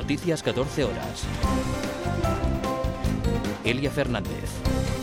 Noticias 14 horas. Elia Fernández.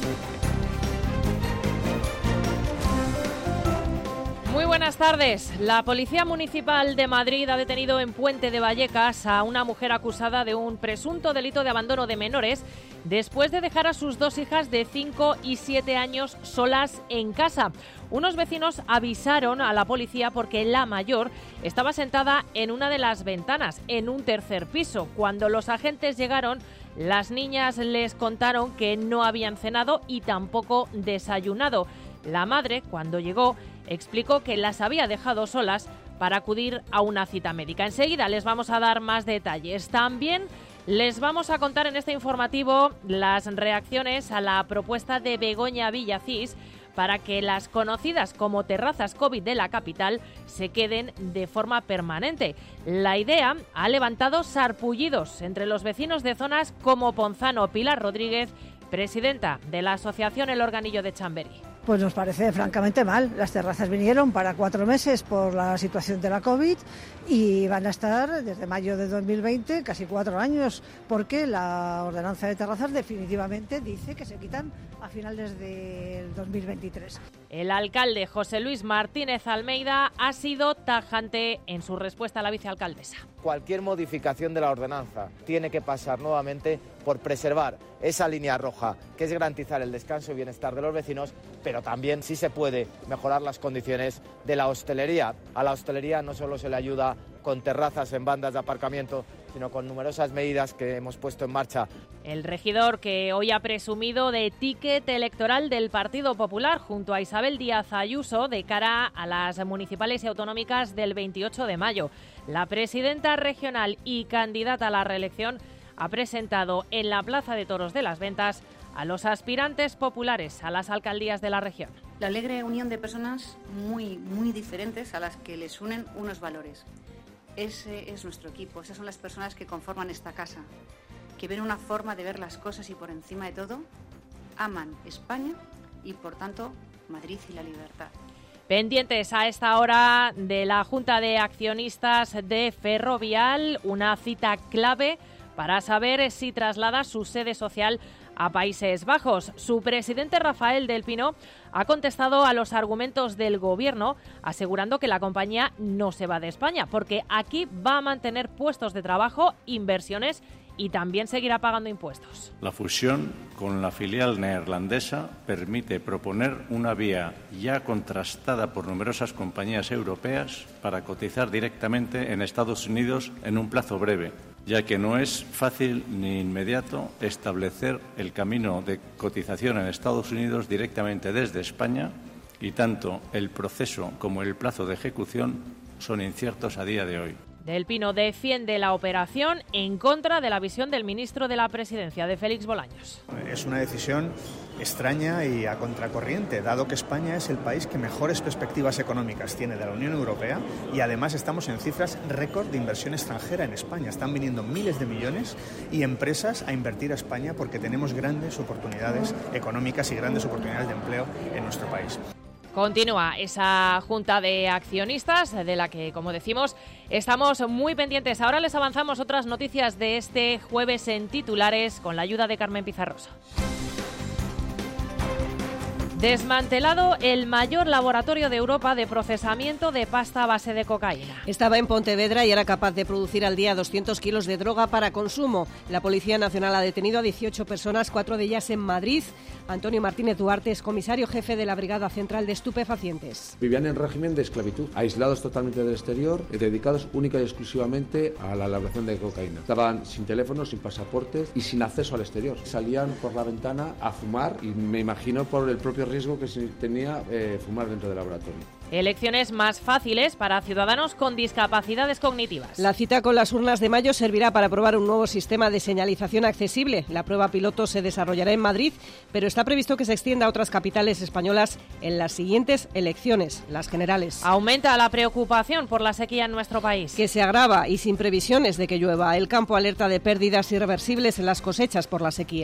Muy buenas tardes. La Policía Municipal de Madrid ha detenido en Puente de Vallecas a una mujer acusada de un presunto delito de abandono de menores después de dejar a sus dos hijas de 5 y 7 años solas en casa. Unos vecinos avisaron a la policía porque la mayor estaba sentada en una de las ventanas, en un tercer piso. Cuando los agentes llegaron, las niñas les contaron que no habían cenado y tampoco desayunado. La madre, cuando llegó, explicó que las había dejado solas para acudir a una cita médica. Enseguida les vamos a dar más detalles. También les vamos a contar en este informativo las reacciones a la propuesta de Begoña Villacís para que las conocidas como terrazas COVID de la capital se queden de forma permanente. La idea ha levantado sarpullidos entre los vecinos de zonas como Ponzano. Pilar Rodríguez, presidenta de la asociación El Organillo de Chamberí. Pues nos parece francamente mal. Las terrazas vinieron para 4 meses por la situación de la COVID y van a estar desde mayo de 2020, casi 4 años, porque la ordenanza de terrazas definitivamente dice que se quitan a finales del 2023. El alcalde José Luis Martínez Almeida ha sido tajante en su respuesta a la vicealcaldesa. Cualquier modificación de la ordenanza tiene que pasar nuevamente por preservar esa línea roja, que es garantizar el descanso y bienestar de los vecinos, pero también sí se puede mejorar las condiciones de la hostelería. A la hostelería no solo se le ayuda con terrazas en bandas de aparcamiento, sino con numerosas medidas que hemos puesto en marcha. El regidor, que hoy ha presumido de ticket electoral del Partido Popular junto a Isabel Díaz Ayuso de cara a las municipales y autonómicas del 28 de mayo. La presidenta regional y candidata a la reelección ha presentado en la Plaza de Toros de las Ventas a los aspirantes populares a las alcaldías de la región. La alegre unión de personas muy diferentes a las que les unen unos valores. Ese es nuestro equipo, esas son las personas que conforman esta casa, que ven una forma de ver las cosas y por encima de todo, aman España y por tanto Madrid y la libertad. Pendientes a esta hora de la Junta de Accionistas de Ferrovial, una cita clave para saber si traslada su sede social a Países Bajos. Su presidente Rafael del Pino ha contestado a los argumentos del Gobierno, asegurando que la compañía no se va de España, porque aquí va a mantener puestos de trabajo, inversiones y también seguirá pagando impuestos. La fusión con la filial neerlandesa permite proponer una vía ya contrastada por numerosas compañías europeas para cotizar directamente en Estados Unidos en un plazo breve, ya que no es fácil ni inmediato establecer el camino de cotización en Estados Unidos directamente desde España y tanto el proceso como el plazo de ejecución son inciertos a día de hoy. Del Pino defiende la operación en contra de la visión del ministro de la Presidencia, de Félix Bolaños. Es una decisión extraña y a contracorriente, dado que España es el país que mejores perspectivas económicas tiene de la Unión Europea y además estamos en cifras récord de inversión extranjera en España. Están viniendo miles de millones y empresas a invertir a España porque tenemos grandes oportunidades económicas y grandes oportunidades de empleo en nuestro país. Continúa esa junta de accionistas de la que, como decimos, estamos muy pendientes. Ahora les avanzamos otras noticias de este jueves en titulares con la ayuda de Carmen Pizarrosa. Desmantelado el mayor laboratorio de Europa de procesamiento de pasta a base de cocaína. Estaba en Pontevedra y era capaz de producir al día 200 kilos de droga para consumo. La Policía Nacional ha detenido a 18 personas, 4 de ellas en Madrid. Antonio Martínez Duarte es comisario jefe de la Brigada Central de Estupefacientes. Vivían en régimen de esclavitud, aislados totalmente del exterior, dedicados única y exclusivamente a la elaboración de cocaína. Estaban sin teléfonos, sin pasaportes y sin acceso al exterior. Salían por la ventana a fumar y me imagino por el propio riesgo que se tenía fumar dentro del laboratorio. Elecciones más fáciles para ciudadanos con discapacidades cognitivas. La cita con las urnas de mayo servirá para aprobar un nuevo sistema de señalización accesible. La prueba piloto se desarrollará en Madrid, pero está previsto que se extienda a otras capitales españolas en las siguientes elecciones, las generales. Aumenta la preocupación por la sequía en nuestro país. Que se agrava y sin previsiones de que llueva. El campo alerta de pérdidas irreversibles en las cosechas por la sequía.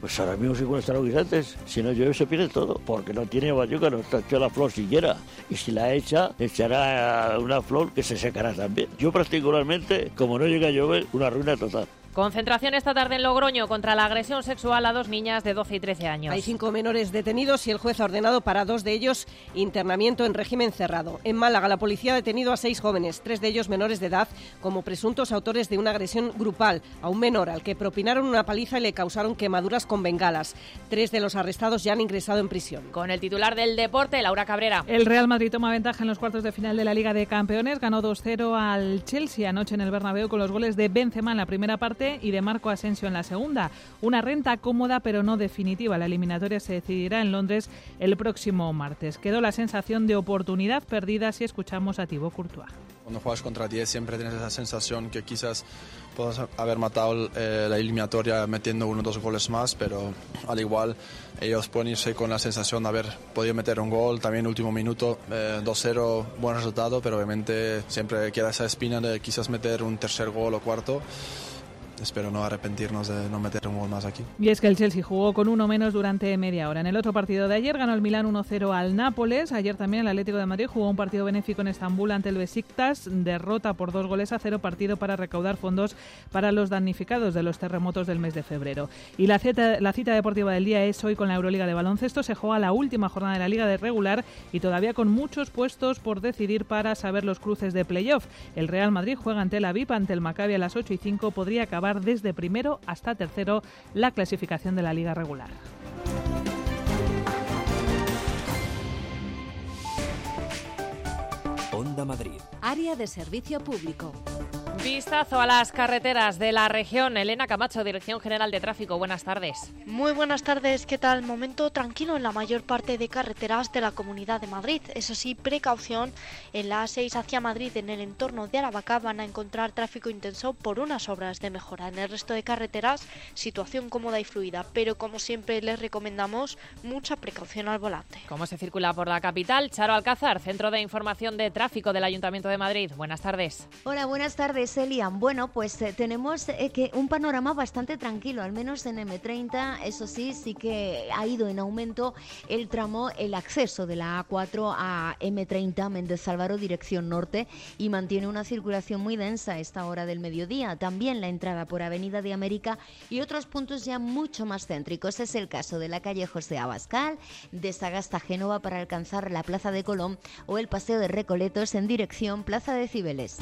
Pues ahora mismo igual está los guisantes, si no llueve se pierde todo, porque no tiene bayuca, no está hecha la flor siquiera, y si la echa, echará una flor que se secará también. Yo particularmente, como no llega a llover, una ruina total. Concentración esta tarde en Logroño contra la agresión sexual a 2 niñas de 12 y 13 años. Hay 5 menores detenidos y el juez ha ordenado para 2 de ellos internamiento en régimen cerrado. En Málaga, la policía ha detenido a 6 jóvenes, 3 de ellos menores de edad, como presuntos autores de una agresión grupal a un menor al que propinaron una paliza y le causaron quemaduras con bengalas. 3 de los arrestados ya han ingresado en prisión. Con el titular del deporte, Laura Cabrera. El Real Madrid toma ventaja en los cuartos de final de la Liga de Campeones. Ganó 2-0 al Chelsea anoche en el Bernabéu con los goles de Benzema en la primera parte y de Marco Asensio en la segunda. Una renta cómoda pero no definitiva. La eliminatoria se decidirá en Londres el próximo martes. Quedó la sensación de oportunidad perdida si escuchamos a Thibaut Courtois. Cuando juegas contra 10 siempre tienes esa sensación que quizás puedas haber matado la eliminatoria metiendo 1 o 2 goles más, pero al igual ellos pueden irse con la sensación de haber podido meter un gol, también último minuto, 2-0, buen resultado, pero obviamente siempre queda esa espina de quizás meter un tercer gol o cuarto. Espero no arrepentirnos de no meter un gol más aquí. Y es que el Chelsea jugó con 1 menos durante media hora. En el otro partido de ayer ganó el Milán 1-0 al Nápoles. Ayer también el Atlético de Madrid jugó un partido benéfico en Estambul ante el Besiktas. Derrota por 2-0, partido para recaudar fondos para los damnificados de los terremotos del mes de febrero. Y la cita deportiva del día es hoy con la Euroliga de baloncesto. Se juega la última jornada de la Liga de regular y todavía con muchos puestos por decidir para saber los cruces de playoff. El Real Madrid juega ante el Aviv, ante el Maccabi a las 8:05. Podría acabar desde primero hasta tercero la clasificación de la Liga regular. Onda Madrid. Área de servicio público. Vistazo a las carreteras de la región. Elena Camacho, Dirección General de Tráfico. Buenas tardes. Muy buenas tardes. ¿Qué tal? Momento tranquilo en la mayor parte de carreteras de la Comunidad de Madrid. Eso sí, precaución. En la A6 hacia Madrid, en el entorno de Aravaca, van a encontrar tráfico intenso por unas obras de mejora. En el resto de carreteras, situación cómoda y fluida. Pero como siempre les recomendamos mucha precaución al volante. ¿Cómo se circula por la capital? Charo Alcázar, Centro de Información de Tráfico del Ayuntamiento de Madrid. Buenas tardes. Hola, buenas tardes, Elian. Bueno, pues tenemos que un panorama bastante tranquilo, al menos en M30. Eso sí que ha ido en aumento el tramo, el acceso de la A4 a M30 Méndez Álvaro, dirección norte, y mantiene una circulación muy densa a esta hora del mediodía. También la entrada por Avenida de América y otros puntos ya mucho más céntricos. Es el caso de la calle José Abascal, de Sagasta Génova para alcanzar la Plaza de Colón o el Paseo de Recoletos en dirección Plaza de Cibeles.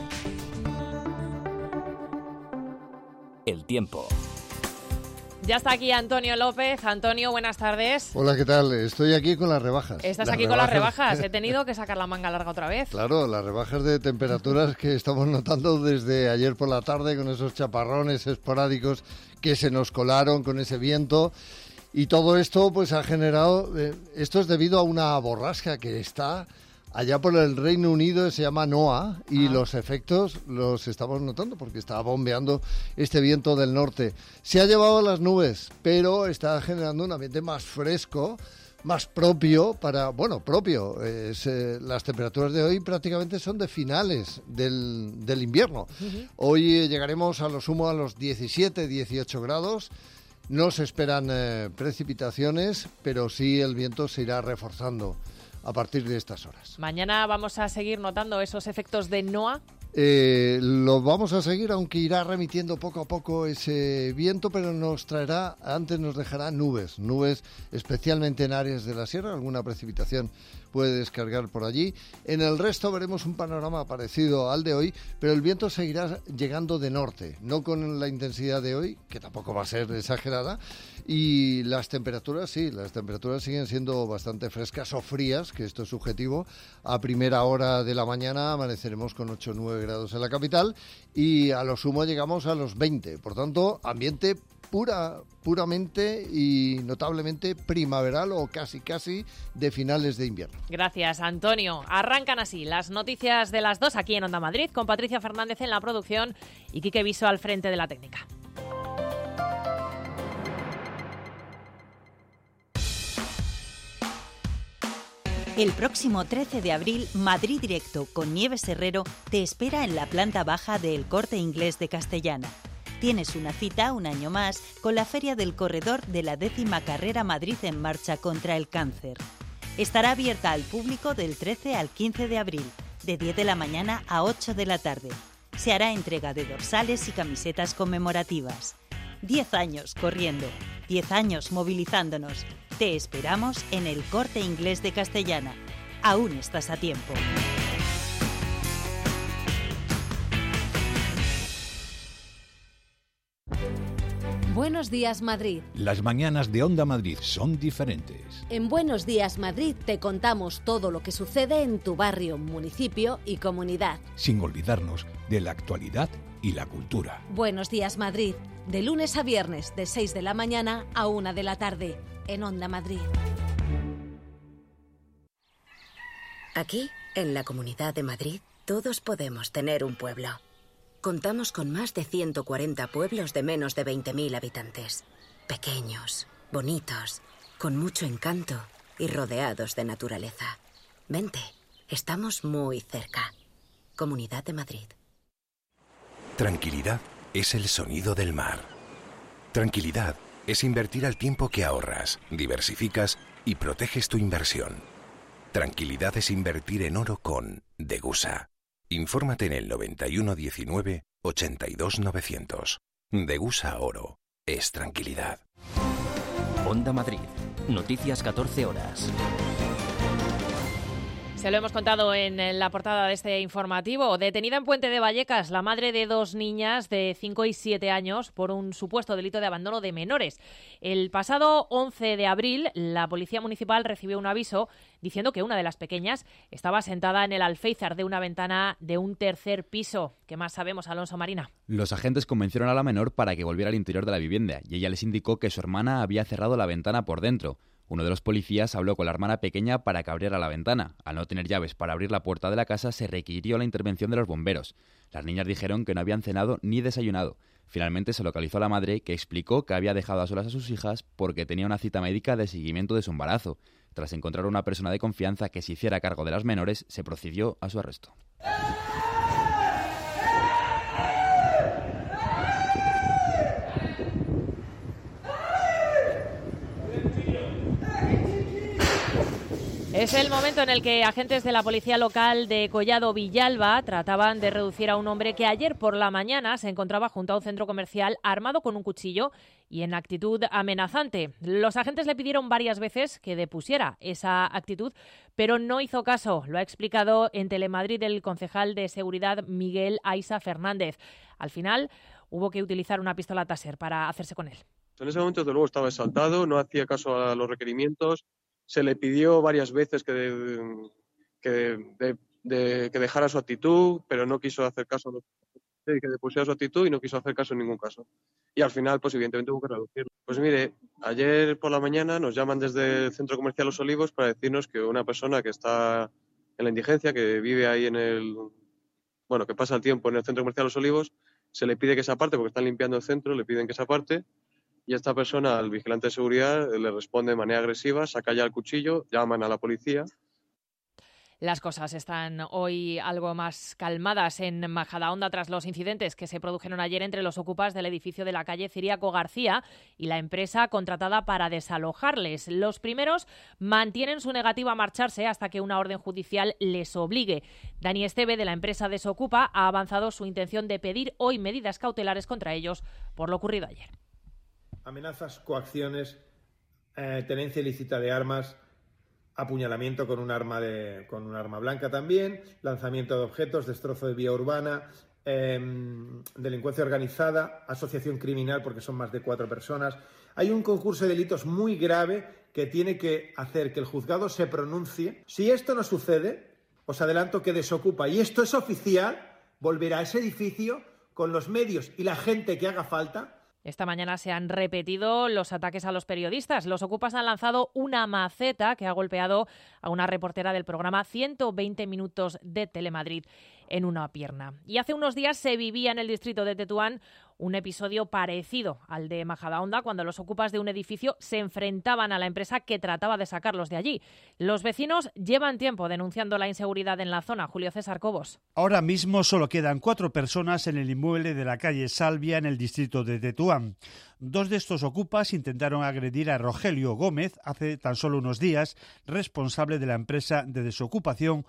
El tiempo. Ya está aquí Antonio López. Antonio, buenas tardes. Hola, ¿qué tal? Estoy aquí con las rebajas. Estás aquí con las rebajas. He tenido que sacar la manga larga otra vez. Claro, las rebajas de temperaturas que estamos notando desde ayer por la tarde con esos chaparrones esporádicos que se nos colaron con ese viento. Y todo esto pues ha generado... esto es debido a una borrasca que está allá por el Reino Unido, se llama Noah, y los efectos los estamos notando porque está bombeando este viento del norte. Se ha llevado las nubes, pero está generando un ambiente más fresco, más propio para... Bueno, propio. Las temperaturas de hoy prácticamente son de finales del invierno. Hoy llegaremos a lo sumo a los 17, 18 grados. No se esperan precipitaciones, pero sí el viento se irá reforzando a partir de estas horas. Mañana vamos a seguir notando esos efectos de Noah. Lo vamos a seguir, aunque irá remitiendo poco a poco ese viento, pero nos dejará nubes especialmente en áreas de la sierra, alguna precipitación puede descargar por allí. En el resto veremos un panorama parecido al de hoy, pero el viento seguirá llegando de norte, no con la intensidad de hoy, que tampoco va a ser exagerada, y las temperaturas siguen siendo bastante frescas o frías, que esto es subjetivo. A primera hora de la mañana amaneceremos con 8 o 9 grados en la capital y a lo sumo llegamos a los 20, por tanto, ambiente puramente y notablemente primaveral o casi de finales de invierno. Gracias, Antonio. Arrancan así las noticias de las 2 aquí en Onda Madrid, con Patricia Fernández en la producción y Quique Viso al frente de la técnica. El próximo 13 de abril, Madrid Directo con Nieves Herrero te espera en la planta baja de El Corte Inglés de Castellana. Tienes una cita un año más con la Feria del Corredor de la 10ª Carrera Madrid en Marcha contra el Cáncer. Estará abierta al público del 13 al 15 de abril, de 10 de la mañana a 8 de la tarde. Se hará entrega de dorsales y camisetas conmemorativas. 10 años corriendo, 10 años movilizándonos. Te esperamos en el Corte Inglés de Castellana. Aún estás a tiempo. Buenos días, Madrid. Las mañanas de Onda Madrid son diferentes. En Buenos días, Madrid te contamos todo lo que sucede en tu barrio, municipio y comunidad. Sin olvidarnos de la actualidad y la cultura. Buenos días, Madrid. De lunes a viernes, de 6 de la mañana a 1 de la tarde, en Onda Madrid. Aquí, en la Comunidad de Madrid, todos podemos tener un pueblo. Contamos con más de 140 pueblos de menos de 20.000 habitantes. Pequeños, bonitos, con mucho encanto y rodeados de naturaleza. Vente, estamos muy cerca. Comunidad de Madrid. Tranquilidad es el sonido del mar. Tranquilidad es invertir al tiempo que ahorras, diversificas y proteges tu inversión. Tranquilidad es invertir en oro con Degusa. Infórmate en el 91 19 82 900. Degusa Oro es tranquilidad. Onda Madrid. Noticias 14 horas. Se lo hemos contado en la portada de este informativo. Detenida en Puente de Vallecas la madre de 2 niñas de 5 y 7 años por un supuesto delito de abandono de menores. El pasado 11 de abril, la Policía Municipal recibió un aviso diciendo que una de las pequeñas estaba sentada en el alféizar de una ventana de un 3er piso. ¿Qué más sabemos, Alonso Marina? Los agentes convencieron a la menor para que volviera al interior de la vivienda y ella les indicó que su hermana había cerrado la ventana por dentro. Uno de los policías habló con la hermana pequeña para que abriera la ventana. Al no tener llaves para abrir la puerta de la casa, se requirió la intervención de los bomberos. Las niñas dijeron que no habían cenado ni desayunado. Finalmente se localizó a la madre, que explicó que había dejado a solas a sus hijas porque tenía una cita médica de seguimiento de su embarazo. Tras encontrar una persona de confianza que se hiciera cargo de las menores, se procedió a su arresto. Es el momento en el que agentes de la policía local de Collado Villalba trataban de reducir a un hombre que ayer por la mañana se encontraba junto a un centro comercial armado con un cuchillo y en actitud amenazante. Los agentes le pidieron varias veces que depusiera esa actitud, pero no hizo caso. Lo ha explicado en Telemadrid el concejal de seguridad Miguel Aiza Fernández. Al final hubo que utilizar una pistola Taser para hacerse con él. En ese momento, desde luego, estaba exaltado, no hacía caso a los requerimientos. Se le pidió varias veces que dejara su actitud, pero no quiso hacer caso, que depusiera su actitud y no quiso hacer caso en ningún caso. Y al final, pues evidentemente hubo que reducirlo. Pues mire, ayer por la mañana nos llaman desde el Centro Comercial Los Olivos para decirnos que una persona que está en la indigencia, que vive ahí que pasa el tiempo en el Centro Comercial Los Olivos, se le pide que se aparte porque están limpiando el centro, le piden que se aparte. Y esta persona, al vigilante de seguridad, le responde de manera agresiva, saca ya el cuchillo, llaman a la policía. Las cosas están hoy algo más calmadas en Majadahonda tras los incidentes que se produjeron ayer entre los ocupas del edificio de la calle Ciriaco García y la empresa contratada para desalojarles. Los primeros mantienen su negativa a marcharse hasta que una orden judicial les obligue. Dani Esteve, de la empresa Desocupa, ha avanzado su intención de pedir hoy medidas cautelares contra ellos por lo ocurrido ayer. Amenazas, coacciones, tenencia ilícita de armas, apuñalamiento con un arma blanca también, lanzamiento de objetos, destrozo de vía urbana, delincuencia organizada, asociación criminal porque son más de 4 personas. Hay un concurso de delitos muy grave que tiene que hacer que el juzgado se pronuncie. Si esto no sucede, os adelanto que Desocupa, y esto es oficial, volverá a ese edificio con los medios y la gente que haga falta. Esta mañana se han repetido los ataques a los periodistas. Los ocupas han lanzado una maceta que ha golpeado a una reportera del programa 120 minutos de Telemadrid en una pierna. Y hace unos días se vivía en el distrito de Tetuán un episodio parecido al de Majadahonda, cuando los ocupas de un edificio se enfrentaban a la empresa que trataba de sacarlos de allí. Los vecinos llevan tiempo denunciando la inseguridad en la zona. Julio César Cobos. Ahora mismo solo quedan 4 personas en el inmueble de la calle Salvia, en el distrito de Tetuán. 2 de estos ocupas intentaron agredir a Rogelio Gómez hace tan solo unos días, responsable de la empresa de desocupación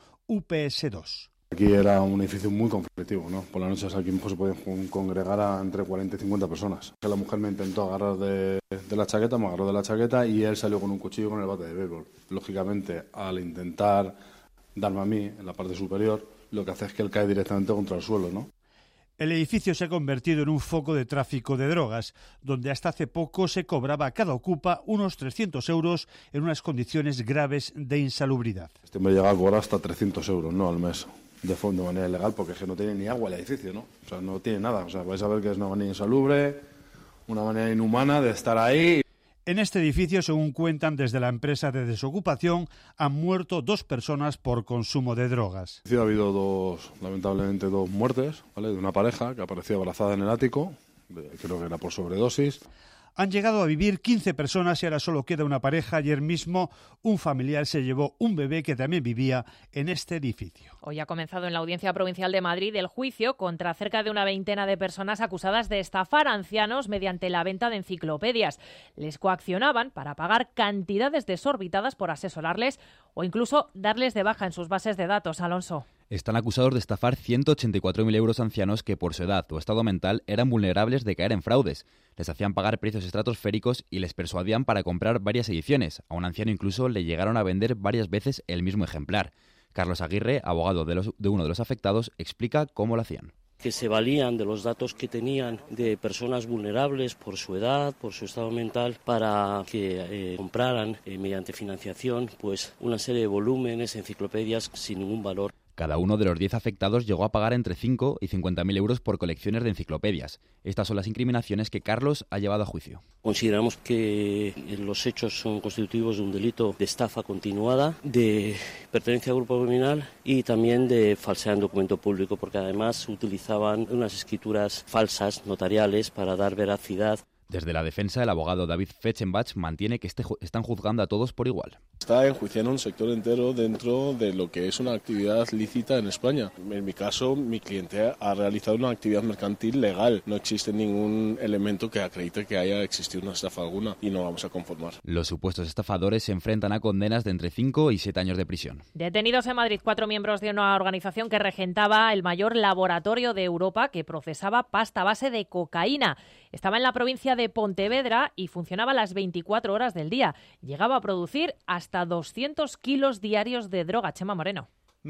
UPS2. Aquí era un edificio muy conflictivo, ¿no? Por las noches aquí se pueden congregar a entre 40 y 50 personas. La mujer me intentó agarrar de la chaqueta, me agarró de la chaqueta y él salió con un cuchillo con el bate de béisbol. Lógicamente, al intentar darme a mí en la parte superior, lo que hace es que él cae directamente contra el suelo, ¿no? El edificio se ha convertido en un foco de tráfico de drogas, donde hasta hace poco se cobraba a cada ocupa unos 300 euros en unas condiciones graves de insalubridad. Este me llega a cobrar hasta 300 euros, ¿no?, al mes, de manera ilegal, porque es que no tiene ni agua el edificio, ¿no? O sea, no tiene nada. O sea, vais a ver que es una manera insalubre, una manera inhumana de estar ahí. En este edificio, según cuentan desde la empresa de desocupación, han muerto 2 personas por consumo de drogas. Ha habido lamentablemente 2 muertes, ¿vale?, de una pareja que apareció abrazada en el ático, creo que era por sobredosis. Han llegado a vivir 15 personas y ahora solo queda una pareja. Ayer mismo un familiar se llevó un bebé que también vivía en este edificio. Hoy ha comenzado en la Audiencia Provincial de Madrid el juicio contra cerca de una veintena de personas acusadas de estafar a ancianos mediante la venta de enciclopedias. Les coaccionaban para pagar cantidades desorbitadas por asesorarles o incluso darles de baja en sus bases de datos. Alonso. Están acusados de estafar 184.000 euros a ancianos que por su edad o estado mental eran vulnerables de caer en fraudes. Les hacían pagar precios estratosféricos y les persuadían para comprar varias ediciones. A un anciano incluso le llegaron a vender varias veces el mismo ejemplar. Carlos Aguirre, abogado de uno de los afectados, explica cómo lo hacían. Que se valían de los datos que tenían de personas vulnerables por su edad, por su estado mental, para que compraran mediante financiación pues una serie de volúmenes, enciclopedias sin ningún valor. Cada uno de los 10 afectados llegó a pagar entre 5 y 50.000 euros por colecciones de enciclopedias. Estas son las incriminaciones que Carlos ha llevado a juicio. Consideramos que los hechos son constitutivos de un delito de estafa continuada, de pertenencia a grupo criminal y también de falsedad en documento público, porque además utilizaban unas escrituras falsas, notariales, para dar veracidad. Desde la defensa, el abogado David Fechenbach mantiene que están juzgando a todos por igual. Está enjuiciando un sector entero dentro de lo que es una actividad lícita en España. En mi caso, mi cliente ha realizado una actividad mercantil legal. No existe ningún elemento que acredite que haya existido una estafa alguna y no vamos a conformar. Los supuestos estafadores se enfrentan a condenas de entre 5 y 7 años de prisión. Detenidos en Madrid 4 miembros de una organización que regentaba el mayor laboratorio de Europa que procesaba pasta base de cocaína. Estaba en la provincia de Pontevedra y funcionaba las 24 horas del día. Llegaba a producir hasta 200 kilos diarios de droga. Chema Moreno.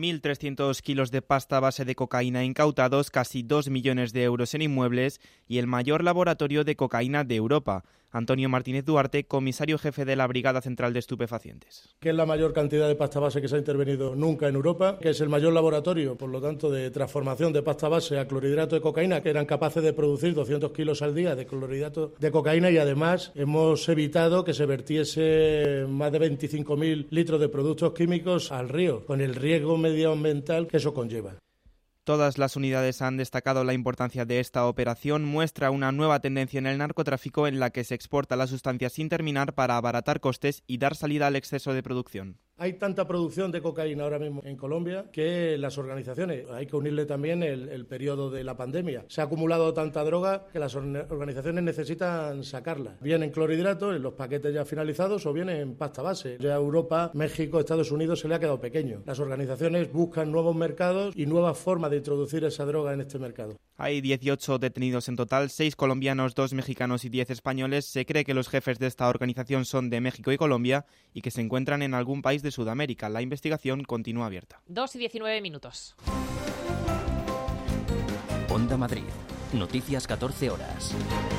1.300 kilos de pasta base de cocaína incautados, casi 2 millones de euros en inmuebles y el mayor laboratorio de cocaína de Europa. Antonio Martínez Duarte, comisario jefe de la Brigada Central de Estupefacientes. Que es la mayor cantidad de pasta base que se ha intervenido nunca en Europa, que es el mayor laboratorio, por lo tanto, de transformación de pasta base a clorhidrato de cocaína, que eran capaces de producir 200 kilos al día de clorhidrato de cocaína, y además hemos evitado que se vertiese más de 25.000 litros de productos químicos al río, con el riesgo medioambiental que eso conlleva. Todas las unidades han destacado la importancia de esta operación. Muestra una nueva tendencia en el narcotráfico en la que se exporta la sustancia sin terminar para abaratar costes y dar salida al exceso de producción. Hay tanta producción de cocaína ahora mismo en Colombia que las organizaciones, hay que unirle también el periodo de la pandemia. Se ha acumulado tanta droga que las organizaciones necesitan sacarla, bien en clorhidrato, en los paquetes ya finalizados, o bien en pasta base. Ya Europa, México, Estados Unidos se le ha quedado pequeño. Las organizaciones buscan nuevos mercados y nuevas formas de introducir esa droga en este mercado. Hay 18 detenidos en total, 6 colombianos, 2 mexicanos y 10 españoles. Se cree que los jefes de esta organización son de México y Colombia y que se encuentran en algún país de Sudamérica. La investigación continúa abierta. 2:19. Onda Madrid. Noticias 14 horas.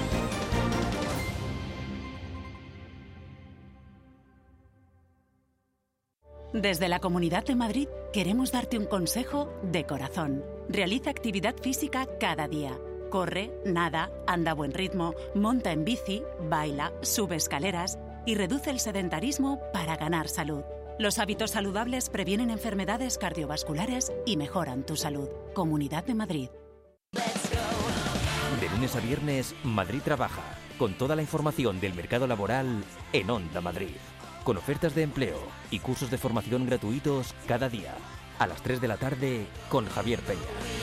Desde la Comunidad de Madrid queremos darte un consejo de corazón. Realiza actividad física cada día. Corre, nada, anda a buen ritmo, monta en bici, baila, sube escaleras y reduce el sedentarismo para ganar salud. Los hábitos saludables previenen enfermedades cardiovasculares y mejoran tu salud. Comunidad de Madrid. De lunes a viernes, Madrid Trabaja, con toda la información del mercado laboral en Onda Madrid. Con ofertas de empleo y cursos de formación gratuitos cada día. A las 3 de la tarde con Javier Peña.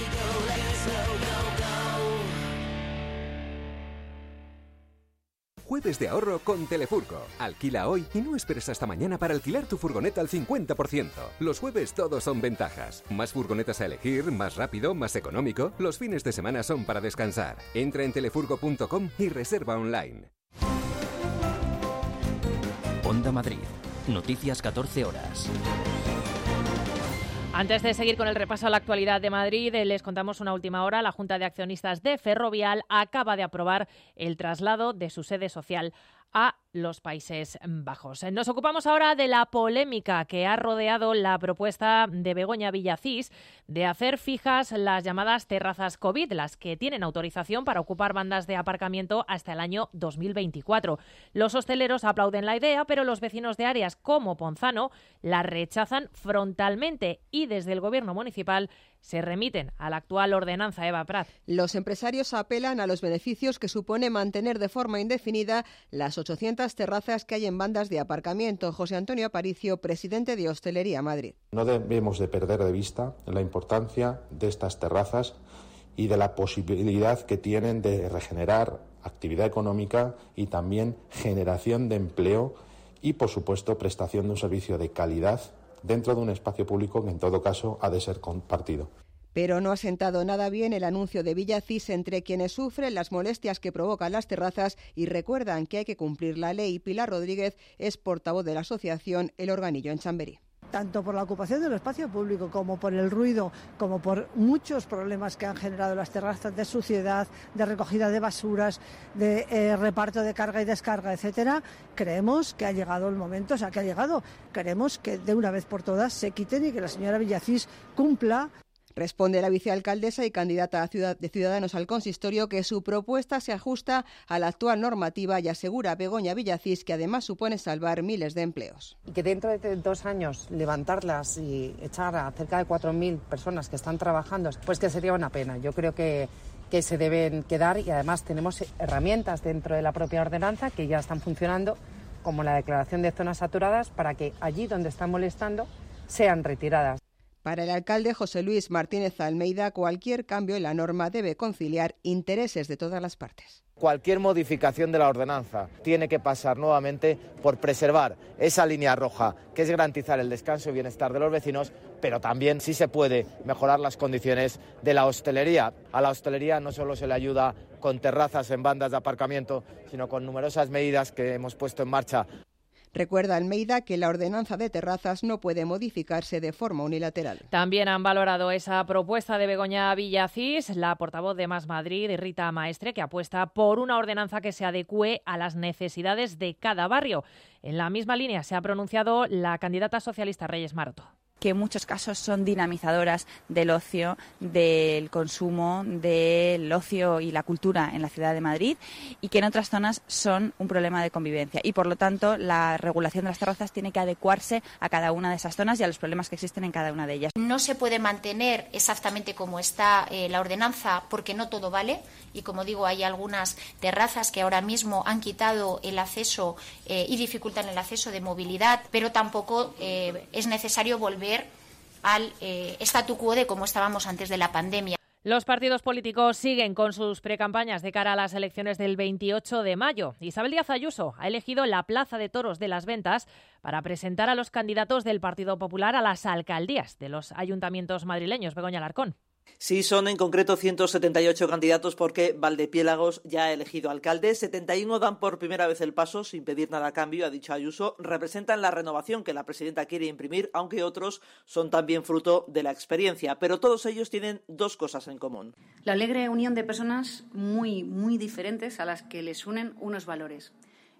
Jueves de ahorro con Telefurgo. Alquila hoy y no esperes hasta mañana para alquilar tu furgoneta al 50%. Los jueves todos son ventajas. Más furgonetas a elegir, más rápido, más económico. Los fines de semana son para descansar. Entra en telefurgo.com y reserva online. Onda Madrid. Noticias 14 horas. Antes de seguir con el repaso a la actualidad de Madrid, les contamos una última hora. La Junta de Accionistas de Ferrovial acaba de aprobar el traslado de su sede social a los Países Bajos. Nos ocupamos ahora de la polémica que ha rodeado la propuesta de Begoña Villacís de hacer fijas las llamadas terrazas COVID, las que tienen autorización para ocupar bandas de aparcamiento hasta el año 2024. Los hosteleros aplauden la idea, pero los vecinos de áreas como Ponzano la rechazan frontalmente y desde el Gobierno municipal se remiten a la actual ordenanza. Eva Prat. Los empresarios apelan a los beneficios que supone mantener de forma indefinida las 800 terrazas que hay en bandas de aparcamiento. José Antonio Aparicio, presidente de Hostelería Madrid. No debemos de perder de vista la importancia de estas terrazas y de la posibilidad que tienen de regenerar actividad económica y también generación de empleo y, por supuesto, prestación de un servicio de calidad dentro de un espacio público que en todo caso ha de ser compartido. Pero no ha sentado nada bien el anuncio de Villacís entre quienes sufren las molestias que provocan las terrazas y recuerdan que hay que cumplir la ley. Pilar Rodríguez es portavoz de la asociación El Organillo en Chamberí. Tanto por la ocupación del espacio público como por el ruido, como por muchos problemas que han generado las terrazas de suciedad, de recogida de basuras, de reparto de carga y descarga, etcétera, creemos que ha llegado el momento, queremos que de una vez por todas se quiten y que la señora Villacís cumpla. Responde la vicealcaldesa y candidata de Ciudadanos al consistorio que su propuesta se ajusta a la actual normativa y asegura Begoña Villacís que además supone salvar miles de empleos. Y que dentro de 2 años levantarlas y echar a cerca de 4.000 personas que están trabajando, pues que sería una pena. Yo creo que se deben quedar y además tenemos herramientas dentro de la propia ordenanza que ya están funcionando, como la declaración de zonas saturadas, para que allí donde están molestando sean retiradas. Para el alcalde José Luis Martínez Almeida, cualquier cambio en la norma debe conciliar intereses de todas las partes. Cualquier modificación de la ordenanza tiene que pasar nuevamente por preservar esa línea roja, que es garantizar el descanso y bienestar de los vecinos, pero también sí se puede mejorar las condiciones de la hostelería. A la hostelería no solo se le ayuda con terrazas en bandas de aparcamiento, sino con numerosas medidas que hemos puesto en marcha. Recuerda Almeida que la ordenanza de terrazas no puede modificarse de forma unilateral. También han valorado esa propuesta de Begoña Villacís, la portavoz de Más Madrid, Rita Maestre, que apuesta por una ordenanza que se adecue a las necesidades de cada barrio. En la misma línea se ha pronunciado la candidata socialista Reyes Maroto. Que en muchos casos son dinamizadoras del ocio, del consumo, del ocio y la cultura en la ciudad de Madrid y que en otras zonas son un problema de convivencia. Y por lo tanto, la regulación de las terrazas tiene que adecuarse a cada una de esas zonas y a los problemas que existen en cada una de ellas. No se puede mantener exactamente como está la ordenanza porque no todo vale y, como digo, hay algunas terrazas que ahora mismo han quitado el acceso y dificultan el acceso de movilidad, pero tampoco es necesario volver al statu quo de cómo estábamos antes de la pandemia. Los partidos políticos siguen con sus precampañas de cara a las elecciones del 28 de mayo. Isabel Díaz Ayuso ha elegido la Plaza de Toros de Las Ventas para presentar a los candidatos del Partido Popular a las alcaldías de los ayuntamientos madrileños. Begoña Alarcón. Sí, son en concreto 178 candidatos porque Valdepiélagos ya ha elegido alcalde. 71 dan por primera vez el paso sin pedir nada a cambio, ha dicho Ayuso. Representan la renovación que la presidenta quiere imprimir, aunque otros son también fruto de la experiencia. Pero todos ellos tienen 2 cosas en común. La alegre unión de personas muy, muy diferentes a las que les unen unos valores.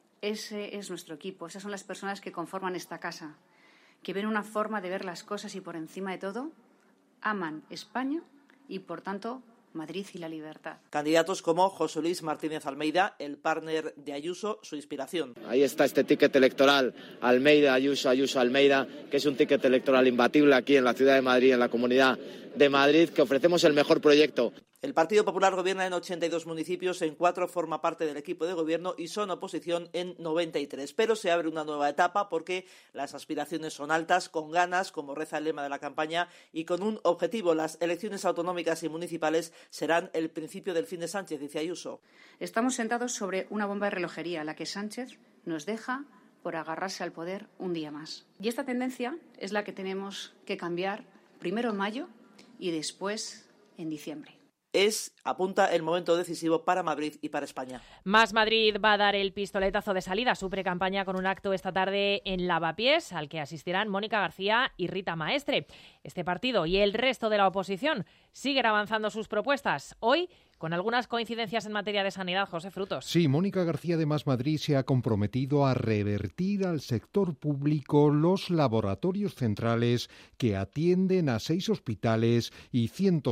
Ese es nuestro equipo, esas son las personas que conforman esta casa, que ven una forma de ver las cosas y por encima de todo aman España y, por tanto, Madrid y la libertad. Candidatos como José Luis Martínez Almeida, el partner de Ayuso, su inspiración. Ahí está este ticket electoral, Almeida, Ayuso, Ayuso, Almeida, que es un ticket electoral imbatible aquí en la ciudad de Madrid, en la Comunidad de Madrid, que ofrecemos el mejor proyecto. El Partido Popular gobierna en 82 municipios, en 4 forma parte del equipo de gobierno y son oposición en 93. Pero se abre una nueva etapa porque las aspiraciones son altas, con ganas, como reza el lema de la campaña, y con un objetivo: las elecciones autonómicas y municipales serán el principio del fin de Sánchez, dice Ayuso. Estamos sentados sobre una bomba de relojería, la que Sánchez nos deja por agarrarse al poder un día más. Y esta tendencia es la que tenemos que cambiar primero en mayo y después en diciembre. Apunta el momento decisivo para Madrid y para España. Más Madrid va a dar el pistoletazo de salida a su precampaña con un acto esta tarde en Lavapiés, al que asistirán Mónica García y Rita Maestre. Este partido y el resto de la oposición siguen avanzando sus propuestas. Hoy, con algunas coincidencias en materia de sanidad, José Frutos. Sí, Mónica García de Más Madrid se ha comprometido a revertir al sector público los laboratorios centrales que atienden a 6 hospitales y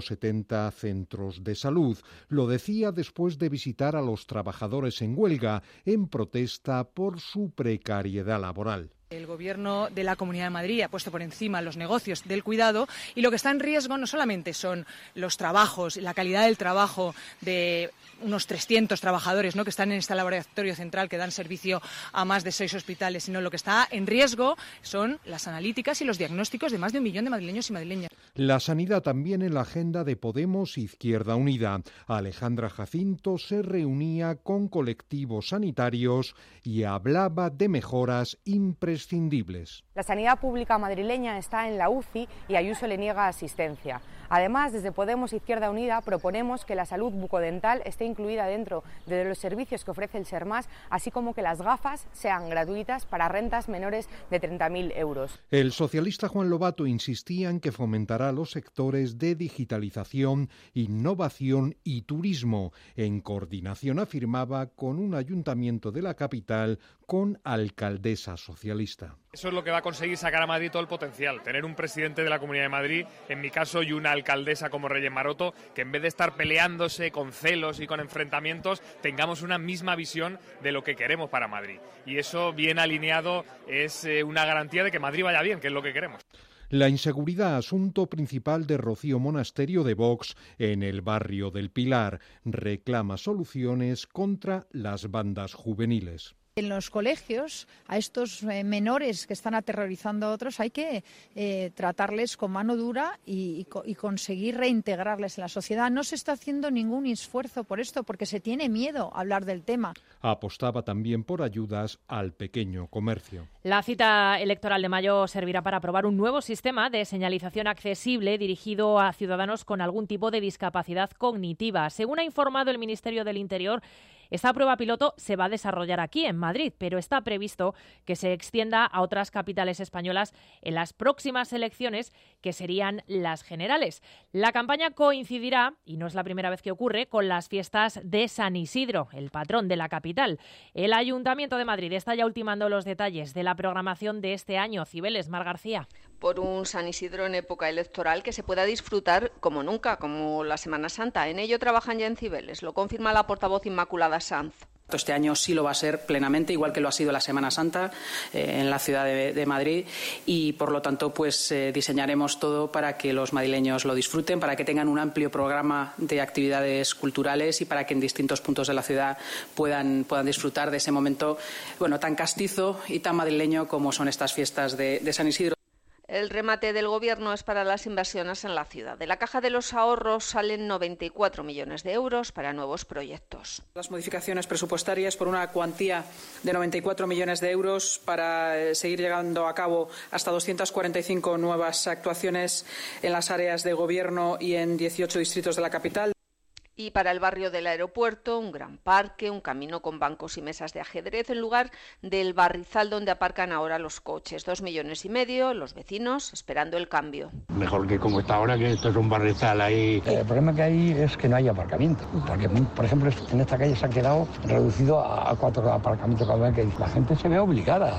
170 centros de salud. Lo decía después de visitar a los trabajadores en huelga en protesta por su precariedad laboral. El Gobierno de la Comunidad de Madrid ha puesto por encima los negocios del cuidado y lo que está en riesgo no solamente son los trabajos, la calidad del trabajo de unos 300 trabajadores, ¿no?, que están en este laboratorio central que dan servicio a más de 6 hospitales, sino lo que está en riesgo son las analíticas y los diagnósticos de más de 1 millón de madrileños y madrileñas. La sanidad también en la agenda de Podemos Izquierda Unida. Alejandra Jacinto se reunía con colectivos sanitarios y hablaba de mejoras imprescindibles. La sanidad pública madrileña está en la UCI y Ayuso le niega asistencia. Además, desde Podemos Izquierda Unida proponemos que la salud bucodental esté incluida dentro de los servicios que ofrece el SERMAS, así como que las gafas sean gratuitas para rentas menores de 30.000 euros. El socialista Juan Lobato insistía en que fomentará los sectores de digitalización, innovación y turismo, en coordinación, afirmaba, con un ayuntamiento de la capital con alcaldesa socialista. Eso es lo que va a conseguir sacar a Madrid todo el potencial, tener un presidente de la Comunidad de Madrid, en mi caso, y una alcaldesa como Reyes Maroto, que en vez de estar peleándose con celos y con enfrentamientos, tengamos una misma visión de lo que queremos para Madrid. Y eso, bien alineado, es una garantía de que Madrid vaya bien, que es lo que queremos. La inseguridad, asunto principal de Rocío Monasterio de Vox en el barrio del Pilar, reclama soluciones contra las bandas juveniles. En los colegios, a estos menores que están aterrorizando a otros, hay que tratarles con mano dura y conseguir reintegrarles en la sociedad. No se está haciendo ningún esfuerzo por esto, porque se tiene miedo a hablar del tema. Apostaba también por ayudas al pequeño comercio. La cita electoral de mayo servirá para aprobar un nuevo sistema de señalización accesible dirigido a ciudadanos con algún tipo de discapacidad cognitiva. Según ha informado el Ministerio del Interior, esta prueba piloto se va a desarrollar aquí, en Madrid, pero está previsto que se extienda a otras capitales españolas en las próximas elecciones, que serían las generales. La campaña coincidirá, y no es la primera vez que ocurre, con las fiestas de San Isidro, el patrón de la capital. El Ayuntamiento de Madrid está ya ultimando los detalles de la programación de este año. Cibeles, Mar García. Por un San Isidro en época electoral que se pueda disfrutar como nunca, como la Semana Santa. En ello trabajan ya en Cibeles, lo confirma la portavoz Inmaculada Sanz. Este año sí lo va a ser plenamente, igual que lo ha sido la Semana Santa en la ciudad de Madrid, y por lo tanto pues diseñaremos todo para que los madrileños lo disfruten, para que tengan un amplio programa de actividades culturales y para que en distintos puntos de la ciudad puedan disfrutar de ese momento tan castizo y tan madrileño como son estas fiestas de San Isidro. El remate del Gobierno es para las inversiones en la ciudad. De la Caja de los Ahorros salen 94 millones de euros para nuevos proyectos. Las modificaciones presupuestarias por una cuantía de 94 millones de euros para seguir llevando a cabo hasta 245 nuevas actuaciones en las áreas de Gobierno y en 18 distritos de la capital. Y para el barrio del Aeropuerto, un gran parque, un camino con bancos y mesas de ajedrez en lugar del barrizal donde aparcan ahora los coches. 2,5 millones, los vecinos esperando el cambio. Mejor que como está ahora, que esto es un barrizal ahí. El problema que hay es que no hay aparcamiento, porque, por ejemplo, en esta calle se ha quedado reducido a 4 aparcamientos cada vez, que la gente se ve obligada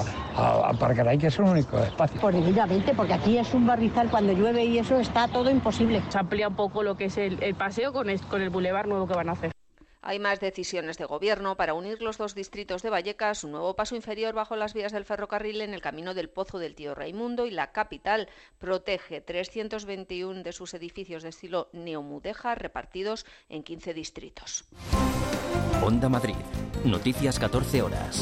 a aparcar ahí, que es el único espacio. Evidentemente, porque aquí es un barrizal, cuando llueve y eso está todo imposible. Se amplía un poco lo que es el paseo con el bulevar nuevo que van a hacer. Hay más decisiones de gobierno para unir los dos distritos de Vallecas, un nuevo paso inferior bajo las vías del ferrocarril en el camino del Pozo del Tío Raimundo, y la capital protege 321 de sus edificios de estilo neomudéjar repartidos en 15 distritos. Onda Madrid. Noticias 14 horas.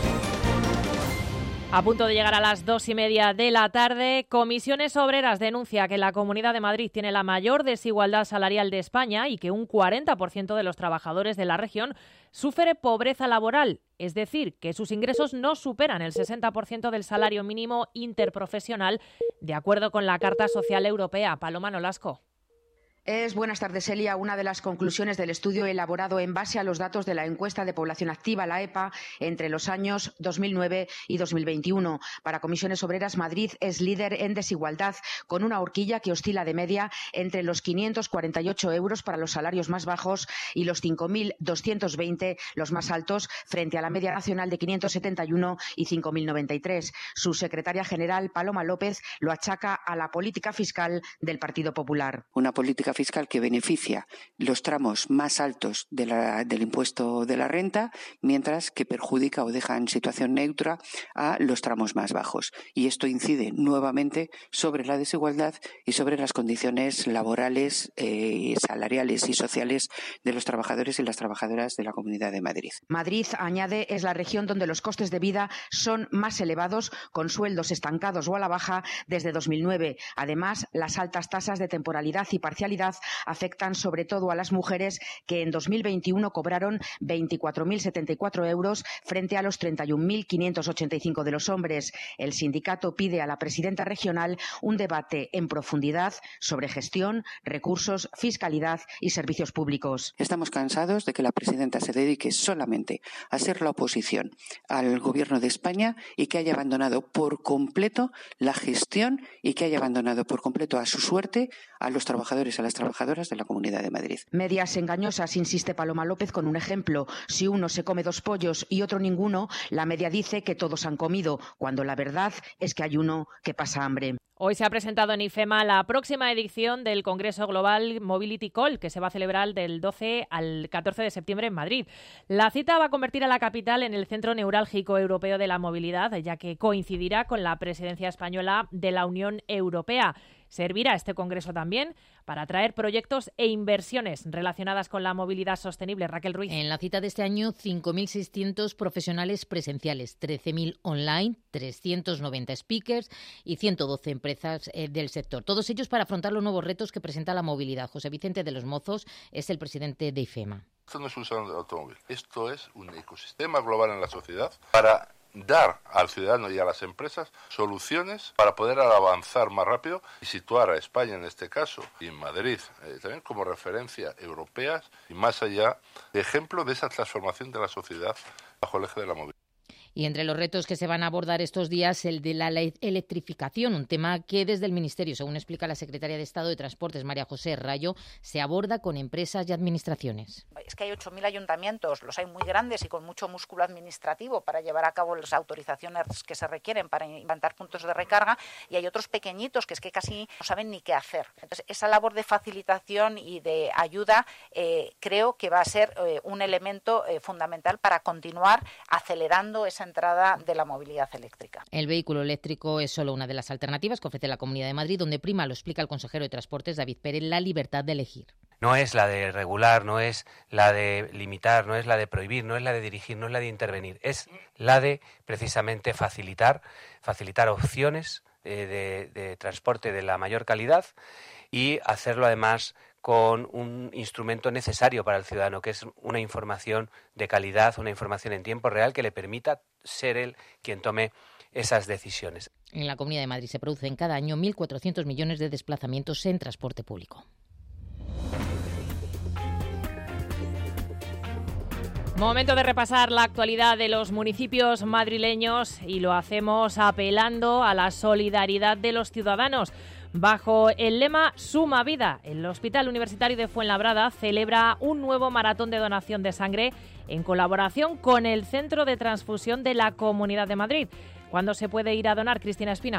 A punto de llegar a las 2:30 de la tarde, Comisiones Obreras denuncia que la Comunidad de Madrid tiene la mayor desigualdad salarial de España y que un 40% de los trabajadores de la región sufre pobreza laboral, es decir, que sus ingresos no superan el 60% del salario mínimo interprofesional, de acuerdo con la Carta Social Europea. Paloma Nolasco. Buenas tardes, Elia, una de las conclusiones del estudio elaborado en base a los datos de la encuesta de población activa, la EPA, entre los años 2009 y 2021. Para Comisiones Obreras, Madrid es líder en desigualdad, con una horquilla que oscila de media entre los 548 euros para los salarios más bajos y los 5.220 los más altos, frente a la media nacional de 571 y 5.093. Su secretaria general, Paloma López, lo achaca a la política fiscal del Partido Popular. Una política fiscal que beneficia los tramos más altos del impuesto de la renta, mientras que perjudica o deja en situación neutra a los tramos más bajos. Y esto incide nuevamente sobre la desigualdad y sobre las condiciones laborales, salariales y sociales de los trabajadores y las trabajadoras de la Comunidad de Madrid. Madrid, añade, es la región donde los costes de vida son más elevados, con sueldos estancados o a la baja desde 2009. Además, las altas tasas de temporalidad y parcialidad afectan sobre todo a las mujeres, que en 2021 cobraron 24.074 euros frente a los 31.585 de los hombres. El sindicato pide a la presidenta regional un debate en profundidad sobre gestión, recursos, fiscalidad y servicios públicos. Estamos cansados de que la presidenta se dedique solamente a ser la oposición al Gobierno de España y que haya abandonado por completo la gestión y que haya abandonado por completo a su suerte a los trabajadores y a las trabajadoras de la Comunidad de Madrid. Medias engañosas, insiste Paloma López con un ejemplo. Si uno se come 2 pollos y otro ninguno, la media dice que todos han comido, cuando la verdad es que hay uno que pasa hambre. Hoy se ha presentado en IFEMA la próxima edición del Congreso Global Mobility Call, que se va a celebrar del 12 al 14 de septiembre en Madrid. La cita va a convertir a la capital en el centro neurálgico europeo de la movilidad, ya que coincidirá con la presidencia española de la Unión Europea. Servirá este congreso también para atraer proyectos e inversiones relacionadas con la movilidad sostenible. Raquel Ruiz. En la cita de este año, 5.600 profesionales presenciales, 13.000 online, 390 speakers y 112 empresas del sector. Todos ellos para afrontar los nuevos retos que presenta la movilidad. José Vicente de los Mozos es el presidente de IFEMA. Esto no es un salón de automóvil, esto es un ecosistema global en la sociedad para dar al ciudadano y a las empresas soluciones para poder avanzar más rápido y situar a España en este caso y en Madrid también como referencia europea y más allá de ejemplo de esa transformación de la sociedad bajo el eje de la movilidad. Y entre los retos que se van a abordar estos días, el de la electrificación, un tema que desde el Ministerio, según explica la secretaria de Estado de Transportes, María José Rayo, se aborda con empresas y administraciones. Es que hay 8.000 ayuntamientos, los hay muy grandes y con mucho músculo administrativo para llevar a cabo las autorizaciones que se requieren para implantar puntos de recarga, y hay otros pequeñitos que es que casi no saben ni qué hacer. Entonces, esa labor de facilitación y de ayuda creo que va a ser un elemento fundamental para continuar acelerando esa entrada de la movilidad eléctrica. El vehículo eléctrico es solo una de las alternativas que ofrece la Comunidad de Madrid, donde prima, lo explica el consejero de Transportes, David Pérez, la libertad de elegir. No es la de regular, no es la de limitar, no es la de prohibir, no es la de dirigir, no es la de intervenir, es la de precisamente facilitar opciones de transporte de la mayor calidad y hacerlo además con un instrumento necesario para el ciudadano, que es una información de calidad, una información en tiempo real que le permita ser él quien tome esas decisiones. En la Comunidad de Madrid se producen cada año 1.400 millones de desplazamientos en transporte público. Momento de repasar la actualidad de los municipios madrileños y lo hacemos apelando a la solidaridad de los ciudadanos. Bajo el lema Suma Vida, el Hospital Universitario de Fuenlabrada celebra un nuevo maratón de donación de sangre en colaboración con el Centro de Transfusión de la Comunidad de Madrid. ¿Cuándo se puede ir a donar, Cristina Espina?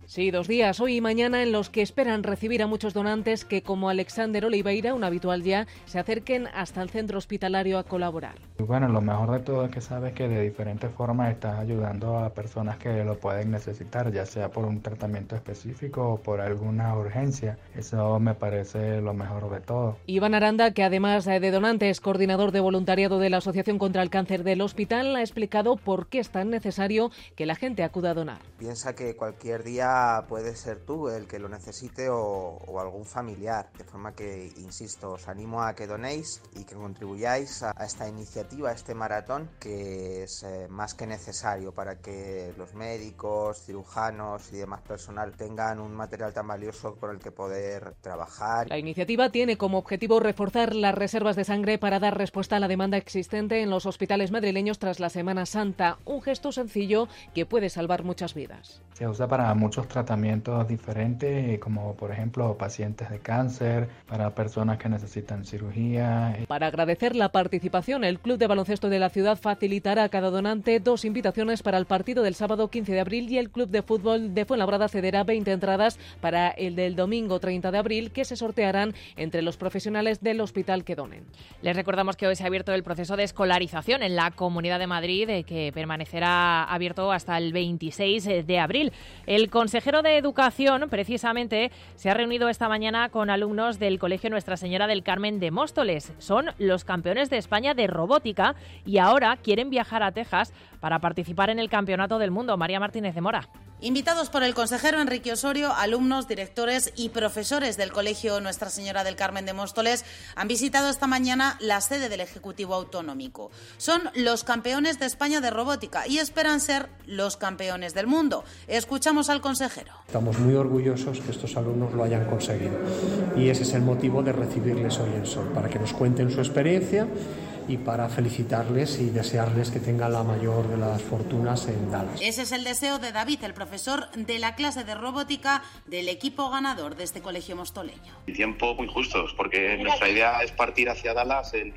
Sí, 2 días, hoy y mañana, en los que esperan recibir a muchos donantes que, como Alexander Oliveira, un habitual ya, se acerquen hasta el centro hospitalario a colaborar. Bueno, lo mejor de todo es que sabes que de diferentes formas estás ayudando a personas que lo pueden necesitar, ya sea por un tratamiento específico o por alguna urgencia. Eso me parece lo mejor de todo. Iván Aranda, que además de donante es coordinador de voluntariado de la Asociación contra el Cáncer del Hospital, ha explicado por qué es tan necesario que la gente acuda a donar. Piensa que cualquier día puedes ser tú el que lo necesite o algún familiar, de forma que, insisto, os animo a que donéis y que contribuyáis a esta iniciativa, a este maratón, que es más que necesario para que los médicos, cirujanos y demás personal tengan un material tan valioso con el que poder trabajar. La iniciativa tiene como objetivo reforzar las reservas de sangre para dar respuesta a la demanda existente en los hospitales madrileños tras la Semana Santa, un gesto sencillo que puede salvar muchas vidas. Se usa para muchos tratamientos diferentes, como por ejemplo pacientes de cáncer, para personas que necesitan cirugía. Para agradecer la participación, el Club de Baloncesto de la ciudad facilitará a cada donante 2 invitaciones para el partido del sábado 15 de abril y el Club de Fútbol de Fuenlabrada cederá 20 entradas para el del domingo 30 de abril, que se sortearán entre los profesionales del hospital que donen. Les recordamos que hoy se ha abierto el proceso de escolarización en la Comunidad de Madrid, que permanecerá abierto hasta el 26 de abril. El consejero de Educación, precisamente, se ha reunido esta mañana con alumnos del Colegio Nuestra Señora del Carmen de Móstoles. Son los campeones de España de robótica y ahora quieren viajar a Texas para participar en el Campeonato del Mundo. María Martínez de Mora. Invitados por el consejero Enrique Osorio, alumnos, directores y profesores del Colegio Nuestra Señora del Carmen de Móstoles han visitado esta mañana la sede del Ejecutivo Autonómico. Son los campeones de España de robótica y esperan ser los campeones del mundo. Escuchamos al consejero. Estamos muy orgullosos que estos alumnos lo hayan conseguido y ese es el motivo de recibirles hoy en Sol, para que nos cuenten su experiencia y para felicitarles y desearles que tengan la mayor de las fortunas en Dallas. Ese es el deseo de David, el profesor de la clase de robótica del equipo ganador de este colegio mostoleño. En tiempo muy justos, porque nuestra idea es partir hacia Dallas el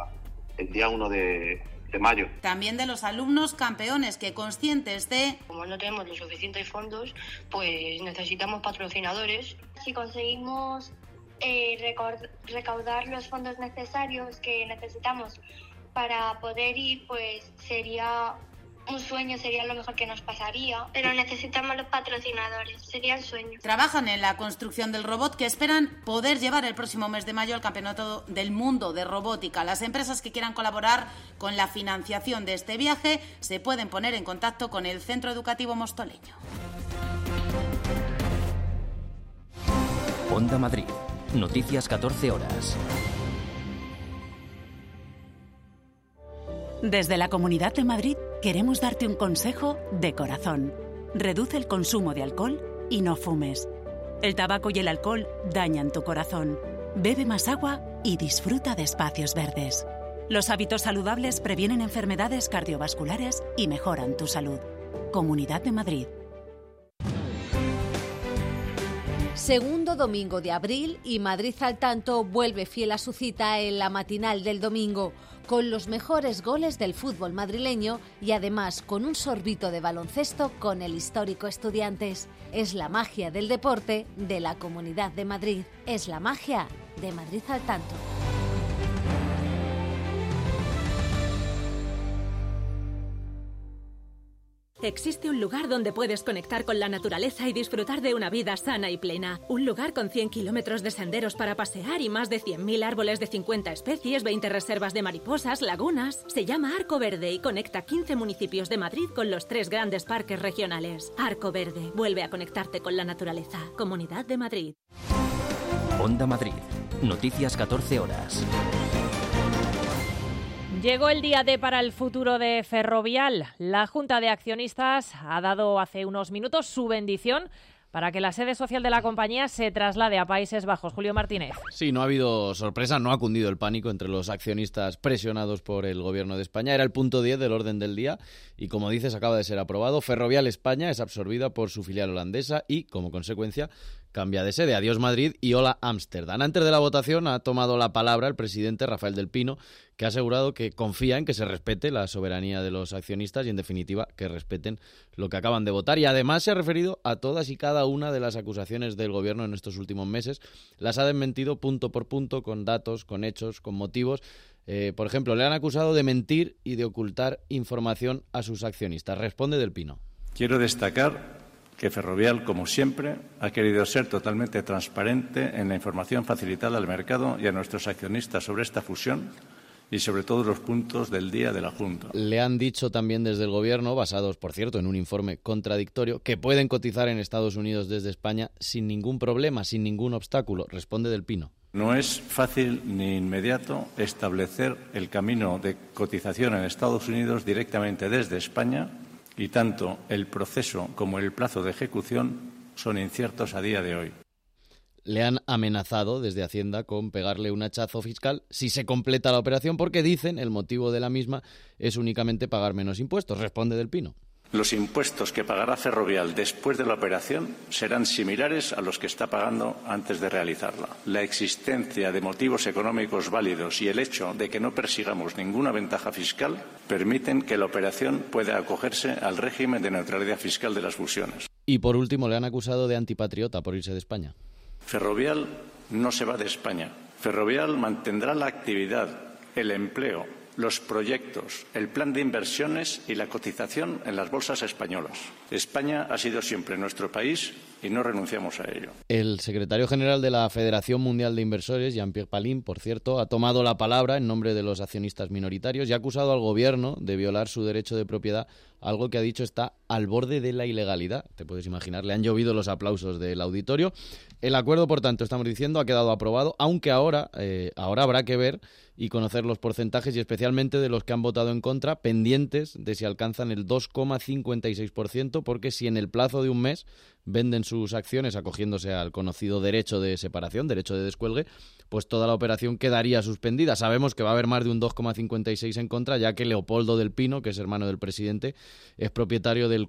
día 1 de mayo. También de los alumnos campeones que, conscientes de... Como no tenemos los suficientes fondos, pues necesitamos patrocinadores. Si conseguimos recaudar los fondos necesarios que necesitamos para poder ir, pues sería un sueño, sería lo mejor que nos pasaría, pero necesitamos los patrocinadores, sería el sueño. Trabajan en la construcción del robot que esperan poder llevar el próximo mes de mayo al Campeonato del Mundo de Robótica. Las empresas que quieran colaborar con la financiación de este viaje se pueden poner en contacto con el Centro Educativo Mostoleño. Onda Madrid. Noticias 14 horas. Desde la Comunidad de Madrid queremos darte un consejo de corazón. Reduce el consumo de alcohol y no fumes. El tabaco y el alcohol dañan tu corazón. Bebe más agua y disfruta de espacios verdes. Los hábitos saludables previenen enfermedades cardiovasculares y mejoran tu salud. Comunidad de Madrid. Segundo domingo de abril y Madrid al tanto vuelve fiel a su cita en la matinal del domingo, con los mejores goles del fútbol madrileño y además con un sorbito de baloncesto con el histórico Estudiantes. Es la magia del deporte de la Comunidad de Madrid. Es la magia de Madrid al tanto. Existe un lugar donde puedes conectar con la naturaleza y disfrutar de una vida sana y plena. Un lugar con 100 kilómetros de senderos para pasear y más de 100.000 árboles de 50 especies, 20 reservas de mariposas, lagunas. Se llama Arco Verde y conecta 15 municipios de Madrid con los 3 grandes parques regionales. Arco Verde, vuelve a conectarte con la naturaleza. Comunidad de Madrid. Onda Madrid. Noticias 14 horas. Llegó el día D para el futuro de Ferrovial. La Junta de Accionistas ha dado hace unos minutos su bendición para que la sede social de la compañía se traslade a Países Bajos. Julio Martínez. Sí, no ha habido sorpresa, no ha cundido el pánico entre los accionistas presionados por el Gobierno de España. Era el punto 10 del orden del día y, como dices, acaba de ser aprobado. Ferrovial España es absorbida por su filial holandesa y, como consecuencia, cambia de sede. Adiós Madrid y hola Ámsterdam. Antes de la votación ha tomado la palabra el presidente Rafael del Pino, que ha asegurado que confía en que se respete la soberanía de los accionistas y, en definitiva, que respeten lo que acaban de votar. Y además se ha referido a todas y cada una de las acusaciones del Gobierno en estos últimos meses. Las ha desmentido punto por punto, con datos, con hechos, con motivos. Por ejemplo, le han acusado de mentir y de ocultar información a sus accionistas. Responde del Pino. Quiero destacar que Ferrovial, como siempre, ha querido ser totalmente transparente en la información facilitada al mercado y a nuestros accionistas sobre esta fusión y sobre todos los puntos del día de la Junta. Le han dicho también desde el Gobierno, basados, por cierto, en un informe contradictorio, que pueden cotizar en Estados Unidos desde España sin ningún problema, sin ningún obstáculo. Responde del Pino. No es fácil ni inmediato establecer el camino de cotización en Estados Unidos directamente desde España, y tanto el proceso como el plazo de ejecución son inciertos a día de hoy. Le han amenazado desde Hacienda con pegarle un hachazo fiscal si se completa la operación, porque dicen el motivo de la misma es únicamente pagar menos impuestos. Responde del Pino. Los impuestos que pagará Ferrovial después de la operación serán similares a los que está pagando antes de realizarla. La existencia de motivos económicos válidos y el hecho de que no persigamos ninguna ventaja fiscal permiten que la operación pueda acogerse al régimen de neutralidad fiscal de las fusiones. Y por último, le han acusado de antipatriota por irse de España. Ferrovial no se va de España. Ferrovial mantendrá la actividad, el empleo, los proyectos, el plan de inversiones y la cotización en las bolsas españolas. España ha sido siempre nuestro país y no renunciamos a ello. El secretario general de la Federación Mundial de Inversores, Jean-Pierre Palin, por cierto, ha tomado la palabra en nombre de los accionistas minoritarios y ha acusado al Gobierno de violar su derecho de propiedad, algo que ha dicho está al borde de la ilegalidad. Te puedes imaginar, le han llovido los aplausos del auditorio. El acuerdo, por tanto, estamos diciendo, ha quedado aprobado, aunque ahora habrá que ver y conocer los porcentajes y especialmente de los que han votado en contra, pendientes de si alcanzan el 2,56%, porque si en el plazo de un mes venden sus acciones acogiéndose al conocido derecho de separación, derecho de descuelgue, pues toda la operación quedaría suspendida. Sabemos que va a haber más de un 2,56 en contra, ya que Leopoldo del Pino, que es hermano del presidente, es propietario del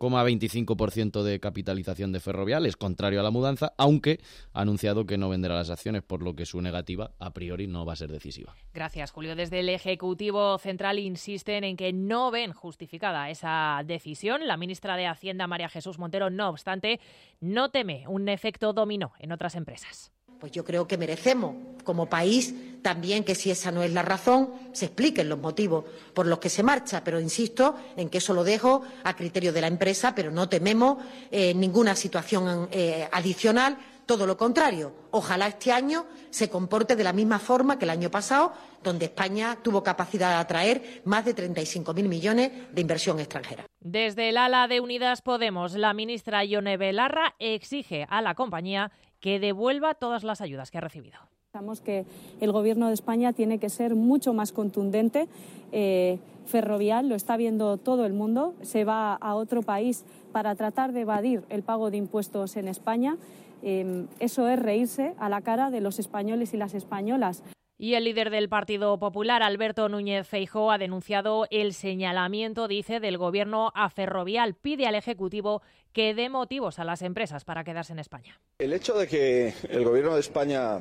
4,25% de capitalización de Ferrovial, es contrario a la mudanza, aunque ha anunciado que no venderá las acciones, por lo que su negativa a priori no va a ser decisiva. Gracias, Julio. Desde el Ejecutivo Central insisten en que no ven justificada esa decisión. La ministra de Hacienda, María Jesús Montero, no obstante, no teme un efecto dominó en otras empresas. Pues yo creo que merecemos, como país, también que si esa no es la razón, se expliquen los motivos por los que se marcha. Pero insisto en que eso lo dejo a criterio de la empresa, pero no tememos ninguna situación adicional. Todo lo contrario, ojalá este año se comporte de la misma forma que el año pasado, donde España tuvo capacidad de atraer más de 35.000 millones de inversión extranjera. Desde el ala de Unidas Podemos, la ministra Ione Belarra exige a la compañía que devuelva todas las ayudas que ha recibido. Pensamos que el Gobierno de España tiene que ser mucho más contundente. Ferrovial lo está viendo todo el mundo, se va a otro país para tratar de evadir el pago de impuestos en España. Eso es reírse a la cara de los españoles y las españolas. Y el líder del Partido Popular, Alberto Núñez Feijóo, ha denunciado el señalamiento, dice, del Gobierno a Ferrovial. Pide al Ejecutivo que dé motivos a las empresas para quedarse en España. El hecho de que el Gobierno de España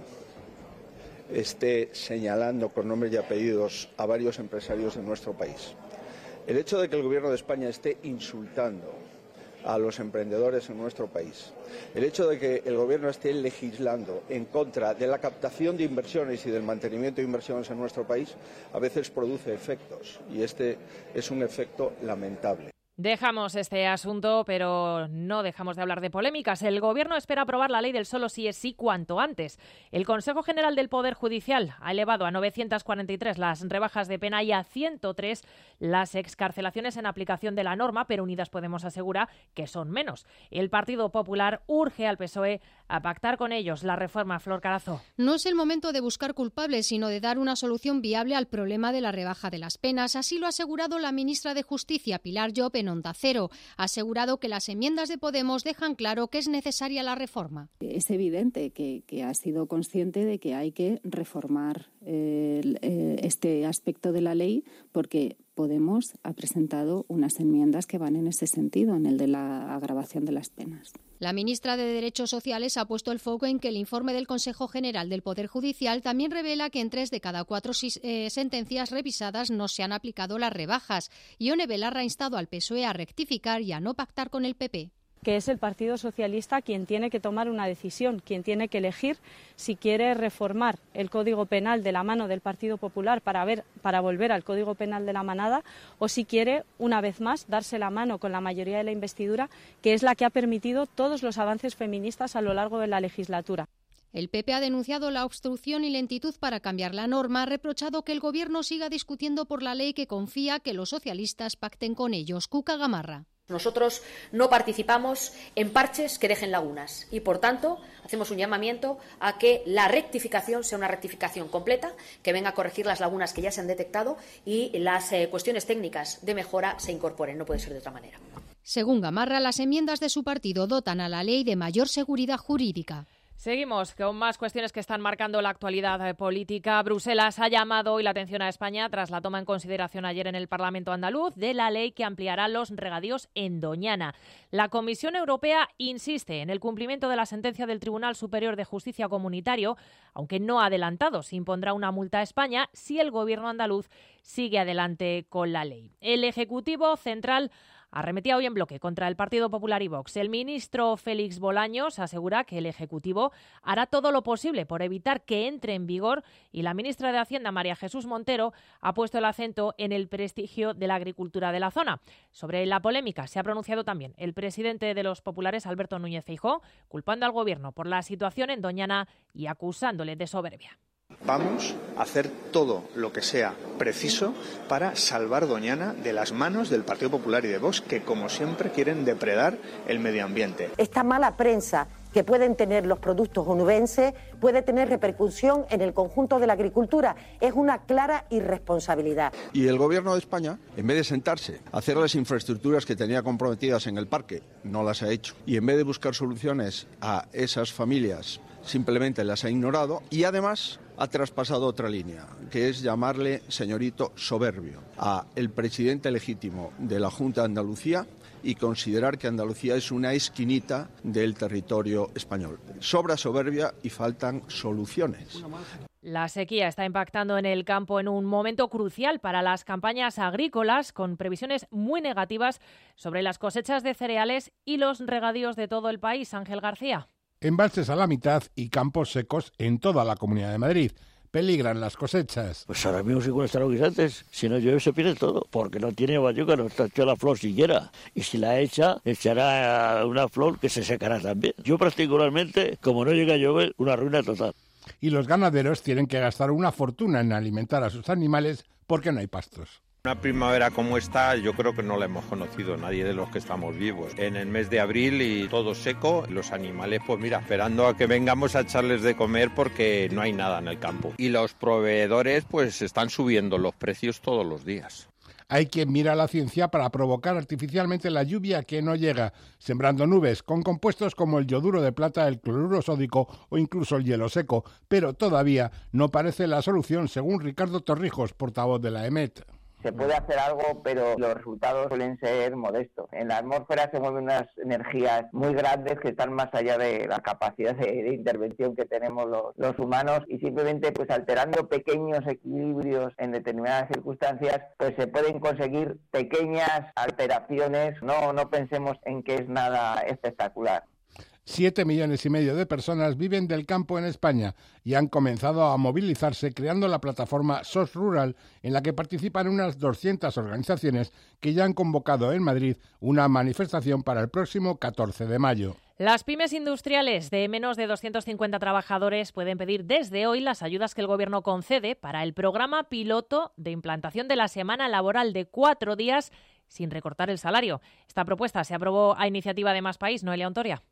esté señalando con nombres y apellidos a varios empresarios de nuestro país, el hecho de que el Gobierno de España esté insultando a los emprendedores en nuestro país, el hecho de que el Gobierno esté legislando en contra de la captación de inversiones y del mantenimiento de inversiones en nuestro país, a veces produce efectos, y este es un efecto lamentable. Dejamos este asunto, pero no dejamos de hablar de polémicas. El Gobierno espera aprobar la ley del solo sí es sí cuanto antes. El Consejo General del Poder Judicial ha elevado a 943 las rebajas de pena y a 103 las excarcelaciones en aplicación de la norma, pero Unidas Podemos asegura que son menos. El Partido Popular urge al PSOE a pactar con ellos la reforma. Flor Carazo. No es el momento de buscar culpables, sino de dar una solución viable al problema de la rebaja de las penas. Así lo ha asegurado la ministra de Justicia, Pilar Llop, en Onda Cero. Ha asegurado que las enmiendas de Podemos dejan claro que es necesaria la reforma. Es evidente que ha sido consciente de que hay que reformar este aspecto de la ley, porque Podemos ha presentado unas enmiendas que van en ese sentido, en el de la agravación de las penas. La ministra de Derechos Sociales ha puesto el foco en que el informe del Consejo General del Poder Judicial también revela que en 3 de cada 4 sentencias revisadas no se han aplicado las rebajas. Ione Belarra ha instado al PSOE a rectificar y a no pactar con el PP. Que es el Partido Socialista quien tiene que tomar una decisión, quien tiene que elegir si quiere reformar el Código Penal de la mano del Partido Popular para volver al Código Penal de la manada, o si quiere, una vez más, darse la mano con la mayoría de la investidura, que es la que ha permitido todos los avances feministas a lo largo de la legislatura. El PP ha denunciado la obstrucción y lentitud para cambiar la norma, ha reprochado que el Gobierno siga discutiendo por la ley que confía que los socialistas pacten con ellos. Cuca Gamarra. Nosotros no participamos en parches que dejen lagunas y, por tanto, hacemos un llamamiento a que la rectificación sea una rectificación completa, que venga a corregir las lagunas que ya se han detectado y las cuestiones técnicas de mejora se incorporen. No puede ser de otra manera. Según Gamarra, las enmiendas de su partido dotan a la ley de mayor seguridad jurídica. Seguimos con más cuestiones que están marcando la actualidad política. Bruselas ha llamado hoy la atención a España tras la toma en consideración ayer en el Parlamento andaluz de la ley que ampliará los regadíos en Doñana. La Comisión Europea insiste en el cumplimiento de la sentencia del Tribunal Superior de Justicia Comunitario, aunque no ha adelantado si impondrá una multa a España si el Gobierno andaluz sigue adelante con la ley. El Ejecutivo Central arremetía hoy en bloque contra el Partido Popular y Vox. El ministro Félix Bolaños asegura que el Ejecutivo hará todo lo posible por evitar que entre en vigor y la ministra de Hacienda, María Jesús Montero, ha puesto el acento en el prestigio de la agricultura de la zona. Sobre la polémica se ha pronunciado también el presidente de los populares, Alberto Núñez Feijóo, culpando al Gobierno por la situación en Doñana y acusándole de soberbia. Vamos a hacer todo lo que sea preciso para salvar Doñana de las manos del Partido Popular y de Vox, que como siempre quieren depredar el medio ambiente. Esta mala prensa que pueden tener los productos onubenses puede tener repercusión en el conjunto de la agricultura. Es una clara irresponsabilidad. Y el Gobierno de España, en vez de sentarse a hacer las infraestructuras que tenía comprometidas en el parque, no las ha hecho. Y en vez de buscar soluciones a esas familias, simplemente las ha ignorado y además ha traspasado otra línea, que es llamarle señorito soberbio a el presidente legítimo de la Junta de Andalucía y considerar que Andalucía es una esquinita del territorio español. Sobra soberbia y faltan soluciones. La sequía está impactando en el campo en un momento crucial para las campañas agrícolas, con previsiones muy negativas sobre las cosechas de cereales y los regadíos de todo el país. Ángel García. Embalses a la mitad y campos secos en toda la Comunidad de Madrid. Peligran las cosechas. Pues ahora mismo igual está lo que antes. Si no llueve se pierde todo, porque no tiene bayuca, no está hecha la flor siquiera. Y si la echa, echará una flor que se secará también. Yo particularmente, como no llega a llover, una ruina total. Y los ganaderos tienen que gastar una fortuna en alimentar a sus animales porque no hay pastos. Una primavera como esta yo creo que no la hemos conocido nadie de los que estamos vivos. En el mes de abril y todo seco, los animales pues mira, esperando a que vengamos a echarles de comer porque no hay nada en el campo. Y los proveedores pues están subiendo los precios todos los días. Hay quien mira a la ciencia para provocar artificialmente la lluvia que no llega, sembrando nubes con compuestos como el yoduro de plata, el cloruro sódico o incluso el hielo seco. Pero todavía no parece la solución, según Ricardo Torrijos, portavoz de la EMET. Se puede hacer algo, pero los resultados suelen ser modestos. En la atmósfera se mueven unas energías muy grandes que están más allá de la capacidad de intervención que tenemos los humanos, y simplemente pues alterando pequeños equilibrios en determinadas circunstancias pues se pueden conseguir pequeñas alteraciones. No pensemos en que es nada espectacular. 7,5 millones de personas viven del campo en España y han comenzado a movilizarse creando la plataforma SOS Rural, en la que participan unas 200 organizaciones que ya han convocado en Madrid una manifestación para el próximo 14 de mayo. Las pymes industriales de menos de 250 trabajadores pueden pedir desde hoy las ayudas que el Gobierno concede para el programa piloto de implantación de la semana laboral de 4 días sin recortar el salario. Esta propuesta se aprobó a iniciativa de Más País, Noelia Ontoria.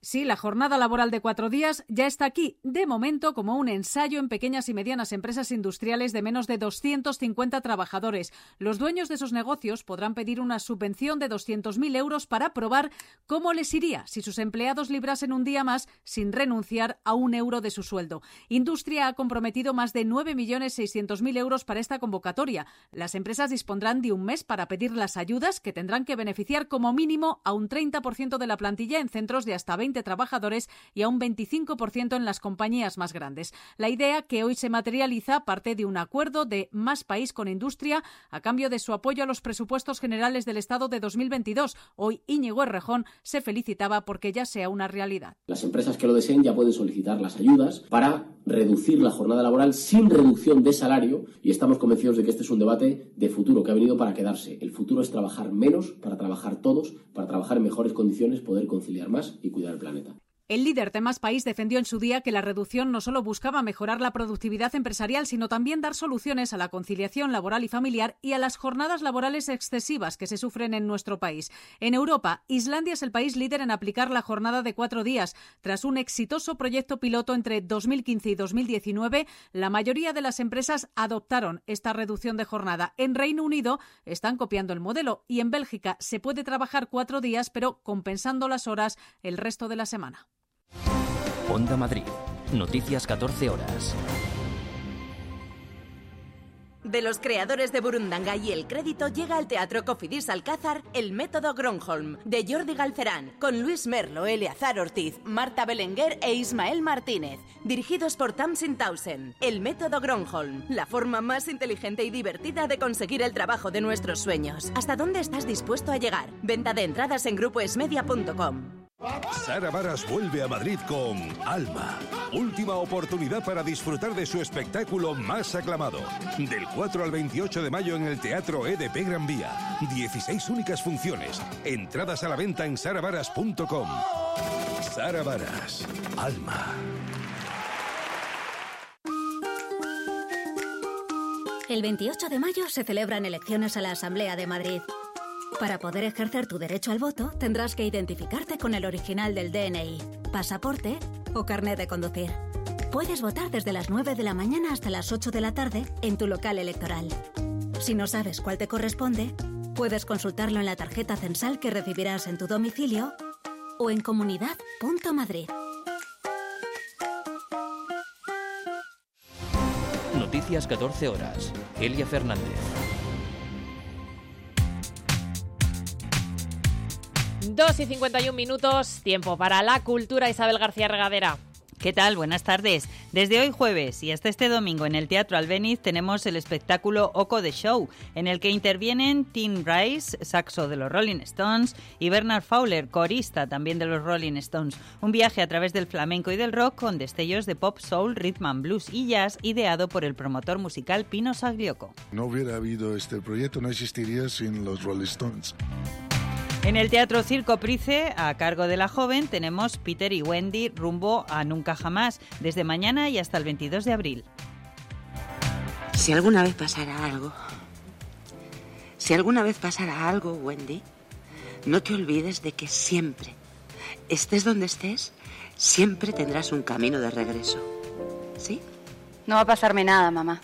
Sí, la jornada laboral de 4 días ya está aquí, de momento como un ensayo en pequeñas y medianas empresas industriales de menos de 250 trabajadores. Los dueños de esos negocios podrán pedir una subvención de 200.000 euros para probar cómo les iría si sus empleados librasen un día más sin renunciar a un euro de su sueldo. Industria ha comprometido más de 9.600.000 euros para esta convocatoria. Las empresas dispondrán de un mes para pedir las ayudas, que tendrán que beneficiar como mínimo a un 30% de la plantilla en centros de hasta 20 trabajadores y a un 25% en las compañías más grandes. La idea que hoy se materializa parte de un acuerdo de Más País con Industria a cambio de su apoyo a los presupuestos generales del Estado de 2022. Hoy Íñigo Errejón se felicitaba porque ya sea una realidad. Las empresas que lo deseen ya pueden solicitar las ayudas para reducir la jornada laboral sin reducción de salario, y estamos convencidos de que este es un debate de futuro que ha venido para quedarse. El futuro es trabajar menos para trabajar todos, para trabajar en mejores condiciones, poder conciliar más y cuidar el planeta. El líder de Más País defendió en su día que la reducción no solo buscaba mejorar la productividad empresarial, sino también dar soluciones a la conciliación laboral y familiar y a las jornadas laborales excesivas que se sufren en nuestro país. En Europa, Islandia es el país líder en aplicar la jornada de 4 días. Tras un exitoso proyecto piloto entre 2015 y 2019, la mayoría de las empresas adoptaron esta reducción de jornada. En Reino Unido están copiando el modelo y en Bélgica se puede trabajar 4 días, pero compensando las horas el resto de la semana. Onda Madrid. Noticias 14 horas. De los creadores de Burundanga y El Crédito llega al Teatro Cofidis Alcázar El Método Gronholm, de Jordi Galcerán, con Luis Merlo, Eleazar Ortiz, Marta Belenguer e Ismael Martínez, dirigidos por Tamsin Townsend. El Método Gronholm, la forma más inteligente y divertida de conseguir el trabajo de nuestros sueños. ¿Hasta dónde estás dispuesto a llegar? Venta de entradas en grupoesmedia.com. Sara Varas vuelve a Madrid con Alma. Última oportunidad para disfrutar de su espectáculo más aclamado. Del 4 al 28 de mayo en el Teatro EDP Gran Vía. 16 únicas funciones. Entradas a la venta en saravaras.com. Sara Varas. Alma. El 28 de mayo se celebran elecciones a la Asamblea de Madrid. Para poder ejercer tu derecho al voto, tendrás que identificarte con el original del DNI, pasaporte o carnet de conducir. Puedes votar desde las 9 de la mañana hasta las 8 de la tarde en tu local electoral. Si no sabes cuál te corresponde, puedes consultarlo en la tarjeta censal que recibirás en tu domicilio o en comunidad.madrid. Noticias 14 horas. Elia Fernández. 2:51, tiempo para la cultura. Isabel García Regadera. ¿Qué tal? Buenas tardes. Desde hoy jueves y hasta este domingo en el Teatro Albéniz tenemos el espectáculo Oco de Show, en el que intervienen Tim Rice, saxo de los Rolling Stones, y Bernard Fowler, corista también de los Rolling Stones. Un viaje a través del flamenco y del rock con destellos de pop, soul, rhythm and blues y jazz, ideado por el promotor musical Pino Sagliocco. No hubiera habido este proyecto, no existiría sin los Rolling Stones. En el Teatro Circo Price, a cargo de la joven, tenemos Peter y Wendy rumbo a Nunca Jamás, desde mañana y hasta el 22 de abril. Si alguna vez pasara algo, Wendy, no te olvides de que siempre, estés donde estés, siempre tendrás un camino de regreso. ¿Sí? No va a pasarme nada, mamá.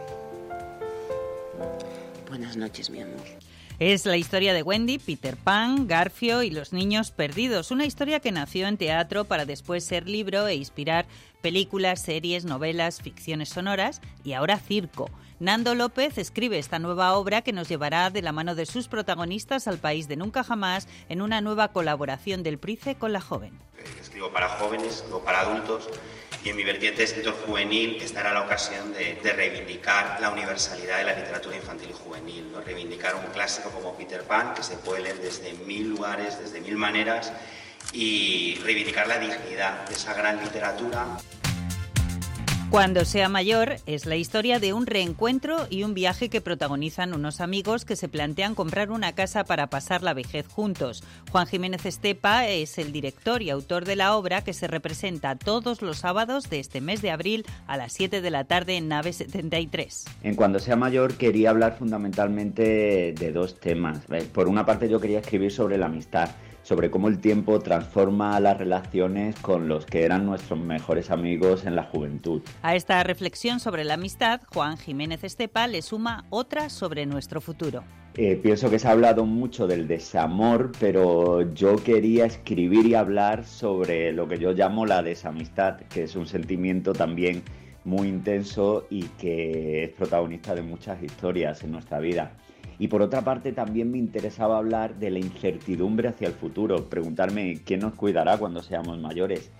Buenas noches, mi amor. Es la historia de Wendy, Peter Pan, Garfio y los niños perdidos. Una historia que nació en teatro para después ser libro e inspirar películas, series, novelas, ficciones sonoras y ahora circo. Nando López escribe esta nueva obra que nos llevará de la mano de sus protagonistas al país de Nunca Jamás en una nueva colaboración del Price con la joven. Escribo para jóvenes, no para adultos. Y en mi vertiente de escritor juvenil esta era la ocasión de reivindicar la universalidad de la literatura infantil y juvenil, ¿no? Reivindicar un clásico como Peter Pan, que se puede leer desde 1000 lugares, desde 1000 maneras, y reivindicar la dignidad de esa gran literatura. Cuando sea mayor es la historia de un reencuentro y un viaje que protagonizan unos amigos que se plantean comprar una casa para pasar la vejez juntos. Juan Jiménez Estepa es el director y autor de la obra, que se representa todos los sábados de este mes de abril a las 7 de la tarde en Nave 73. En Cuando sea mayor quería hablar fundamentalmente de dos temas. Por una parte yo quería escribir sobre la amistad, sobre cómo el tiempo transforma las relaciones con los que eran nuestros mejores amigos en la juventud. A esta reflexión sobre la amistad, Juan Jiménez Estepa le suma otra sobre nuestro futuro. Pienso que se ha hablado mucho del desamor, pero yo quería escribir y hablar sobre lo que yo llamo la desamistad, que es un sentimiento también muy intenso y que es protagonista de muchas historias en nuestra vida. Y por otra parte también me interesaba hablar de la incertidumbre hacia el futuro, preguntarme quién nos cuidará cuando seamos mayores.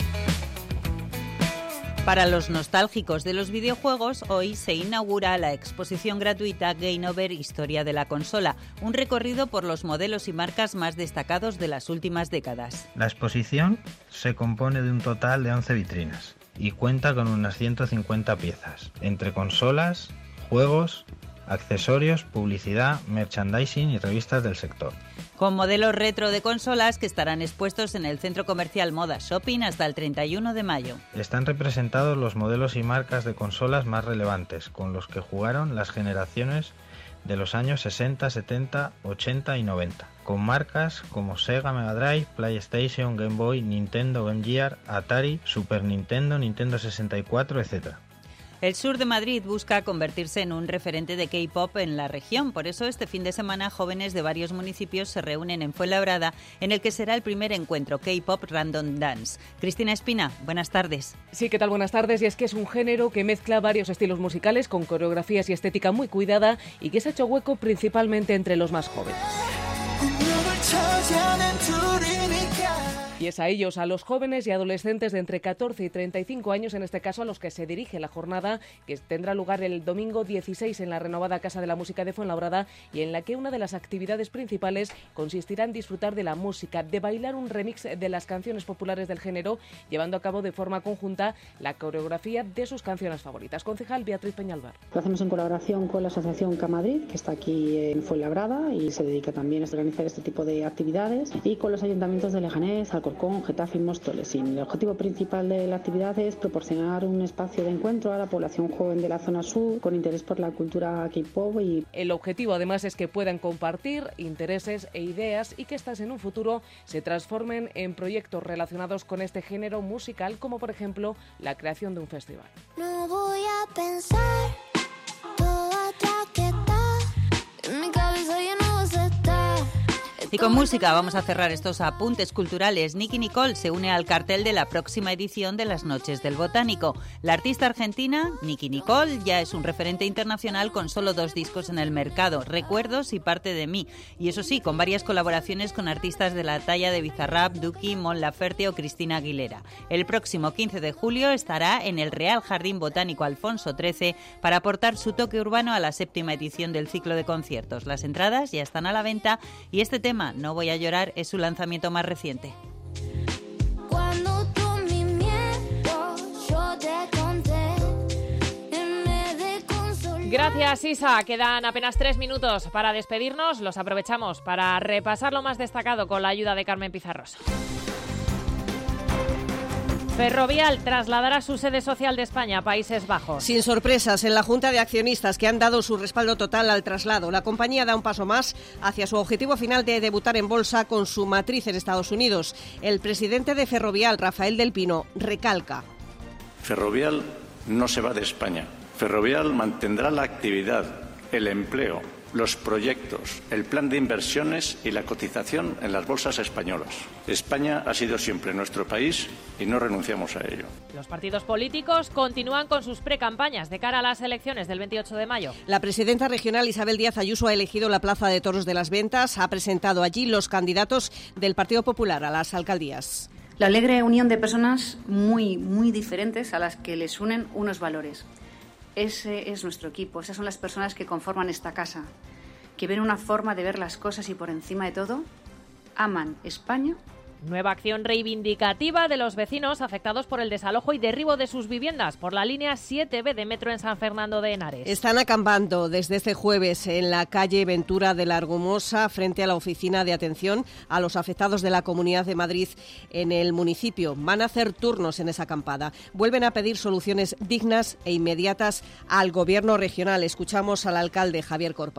Para los nostálgicos de los videojuegos, hoy se inaugura la exposición gratuita Game Over Historia de la Consola, un recorrido por los modelos y marcas más destacados de las últimas décadas. La exposición se compone de un total de 11 vitrinas y cuenta con unas 150 piezas, entre consolas, juegos, accesorios, publicidad, merchandising y revistas del sector. Con modelos retro de consolas que estarán expuestos en el Centro Comercial Moda Shopping hasta el 31 de mayo. Están representados los modelos y marcas de consolas más relevantes, con los que jugaron las generaciones de los años 60, 70, 80 y 90, con marcas como Sega Mega Drive, PlayStation, Game Boy, Nintendo, Game Gear, Atari, Super Nintendo, Nintendo 64, etc. El sur de Madrid busca convertirse en un referente de K-pop en la región. Por eso, este fin de semana, jóvenes de varios municipios se reúnen en Fuenlabrada, en el que será el primer encuentro K-pop Random Dance. Cristina Espina, buenas tardes. Sí, ¿qué tal? Buenas tardes. Y es que es un género que mezcla varios estilos musicales con coreografías y estética muy cuidada y que se ha hecho hueco principalmente entre los más jóvenes. Y es a ellos, a los jóvenes y adolescentes de entre 14 y 35 años, en este caso a los que se dirige la jornada, que tendrá lugar el domingo 16 en la renovada Casa de la Música de Fuenlabrada, y en la que una de las actividades principales consistirá en disfrutar de la música, de bailar un remix de las canciones populares del género, llevando a cabo de forma conjunta la coreografía de sus canciones favoritas. Concejal Beatriz Peñalvar. Lo hacemos en colaboración con la Asociación K-Madrid, que está aquí en Fuenlabrada y se dedica también a organizar este tipo de actividades, y con los ayuntamientos de Leganés, Alcorcón, Getafe y Móstoles. El objetivo principal de la actividad es proporcionar un espacio de encuentro a la población joven de la zona sur con interés por la cultura K-pop. El objetivo además es que puedan compartir intereses e ideas y que estas en un futuro se transformen en proyectos relacionados con este género musical, como por ejemplo la creación de un festival. No voy a pensar toda traqueta en mi cabeza ya no vas a estar. Y con música vamos a cerrar estos apuntes culturales. Nicki Nicole se une al cartel de la próxima edición de las Noches del Botánico. La artista argentina, Nicki Nicole, ya es un referente internacional con solo 2 discos en el mercado, Recuerdos y Parte de mí. Y eso sí, con varias colaboraciones con artistas de la talla de Bizarrap, Duki, Mon Laferte o Cristina Aguilera. El próximo 15 de julio estará en el Real Jardín Botánico Alfonso XIII para aportar su toque urbano a la 7ª edición del ciclo de conciertos. Las entradas ya están a la venta y este tema, No voy a llorar, es su lanzamiento más reciente. Cuando tú mi miedo, yo te conté, en vez de consolar. Gracias, Isa. Quedan apenas 3 minutos para despedirnos. Los aprovechamos para repasar lo más destacado con la ayuda de Carmen Pizarrosa. Ferrovial trasladará su sede social de España a Países Bajos. Sin sorpresas en la Junta de Accionistas, que han dado su respaldo total al traslado. La compañía da un paso más hacia su objetivo final de debutar en bolsa con su matriz en Estados Unidos. El presidente de Ferrovial, Rafael del Pino, recalca: Ferrovial no se va de España. Ferrovial mantendrá la actividad, el empleo, los proyectos, el plan de inversiones y la cotización en las bolsas españolas. España ha sido siempre nuestro país y no renunciamos a ello. Los partidos políticos continúan con sus precampañas de cara a las elecciones del 28 de mayo. La presidenta regional Isabel Díaz Ayuso ha elegido la Plaza de Toros de las Ventas. Ha presentado allí los candidatos del Partido Popular a las alcaldías. La alegre unión de personas muy diferentes a las que les unen unos valores. Ese es nuestro equipo, esas son las personas que conforman esta casa, que ven una forma de ver las cosas y por encima de todo, aman España. Nueva acción reivindicativa de los vecinos afectados por el desalojo y derribo de sus viviendas por la línea 7B de metro en San Fernando de Henares. Están acampando desde este jueves en la calle Ventura de la Argumosa frente a la oficina de atención a los afectados de la Comunidad de Madrid en el municipio. Van a hacer turnos en esa acampada. Vuelven a pedir soluciones dignas e inmediatas al gobierno regional. Escuchamos al alcalde Javier Corpa.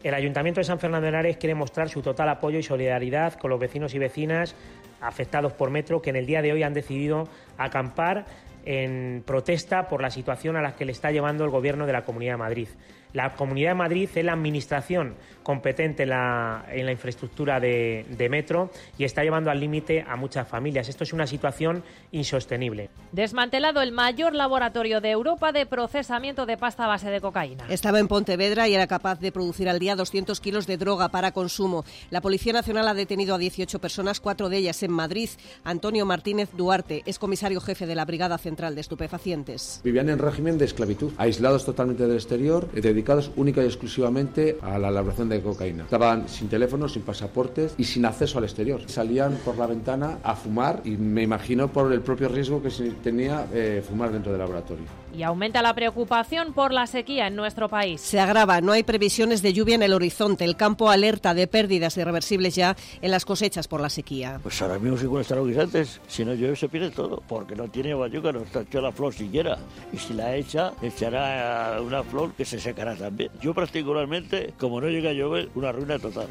El Ayuntamiento de San Fernando de Henares quiere mostrar su total apoyo y solidaridad con los vecinos y vecinas afectados por metro que en el día de hoy han decidido acampar en protesta por la situación a la que le está llevando el Gobierno de la Comunidad de Madrid. La Comunidad de Madrid es la administración competente en la infraestructura de metro y está llevando al límite a muchas familias. Esto es una situación insostenible. Desmantelado el mayor laboratorio de Europa de procesamiento de pasta a base de cocaína. Estaba en Pontevedra y era capaz de producir al día 200 kilos de droga para consumo. La Policía Nacional ha detenido a 18 personas, 4 de ellas en Madrid. Antonio Martínez Duarte es comisario jefe de la Brigada Central de Estupefacientes. Vivían en régimen de esclavitud, aislados totalmente del exterior, dedicados única y exclusivamente a la elaboración de cocaína. Estaban sin teléfonos, sin pasaportes y sin acceso al exterior. Salían por la ventana a fumar y me imagino por el propio riesgo que se tenía fumar dentro del laboratorio. Y aumenta la preocupación por la sequía en nuestro país. Se agrava, no hay previsiones de lluvia en el horizonte. El campo alerta de pérdidas irreversibles ya en las cosechas por la sequía. Pues ahora mismo igual está lo que antes. Si no llueve se pierde todo, porque no tiene bayuca, no está hecha la flor siquiera. Y si la echa, echará una flor que se secará también. Yo particularmente, como no llega a llover, una ruina total.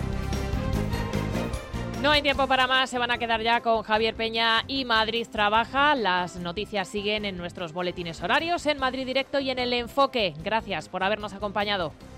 No hay tiempo para más, se van a quedar ya con Javier Peña y Madrid Trabaja. Las noticias siguen en nuestros boletines horarios, en Madrid Directo y en El Enfoque. Gracias por habernos acompañado.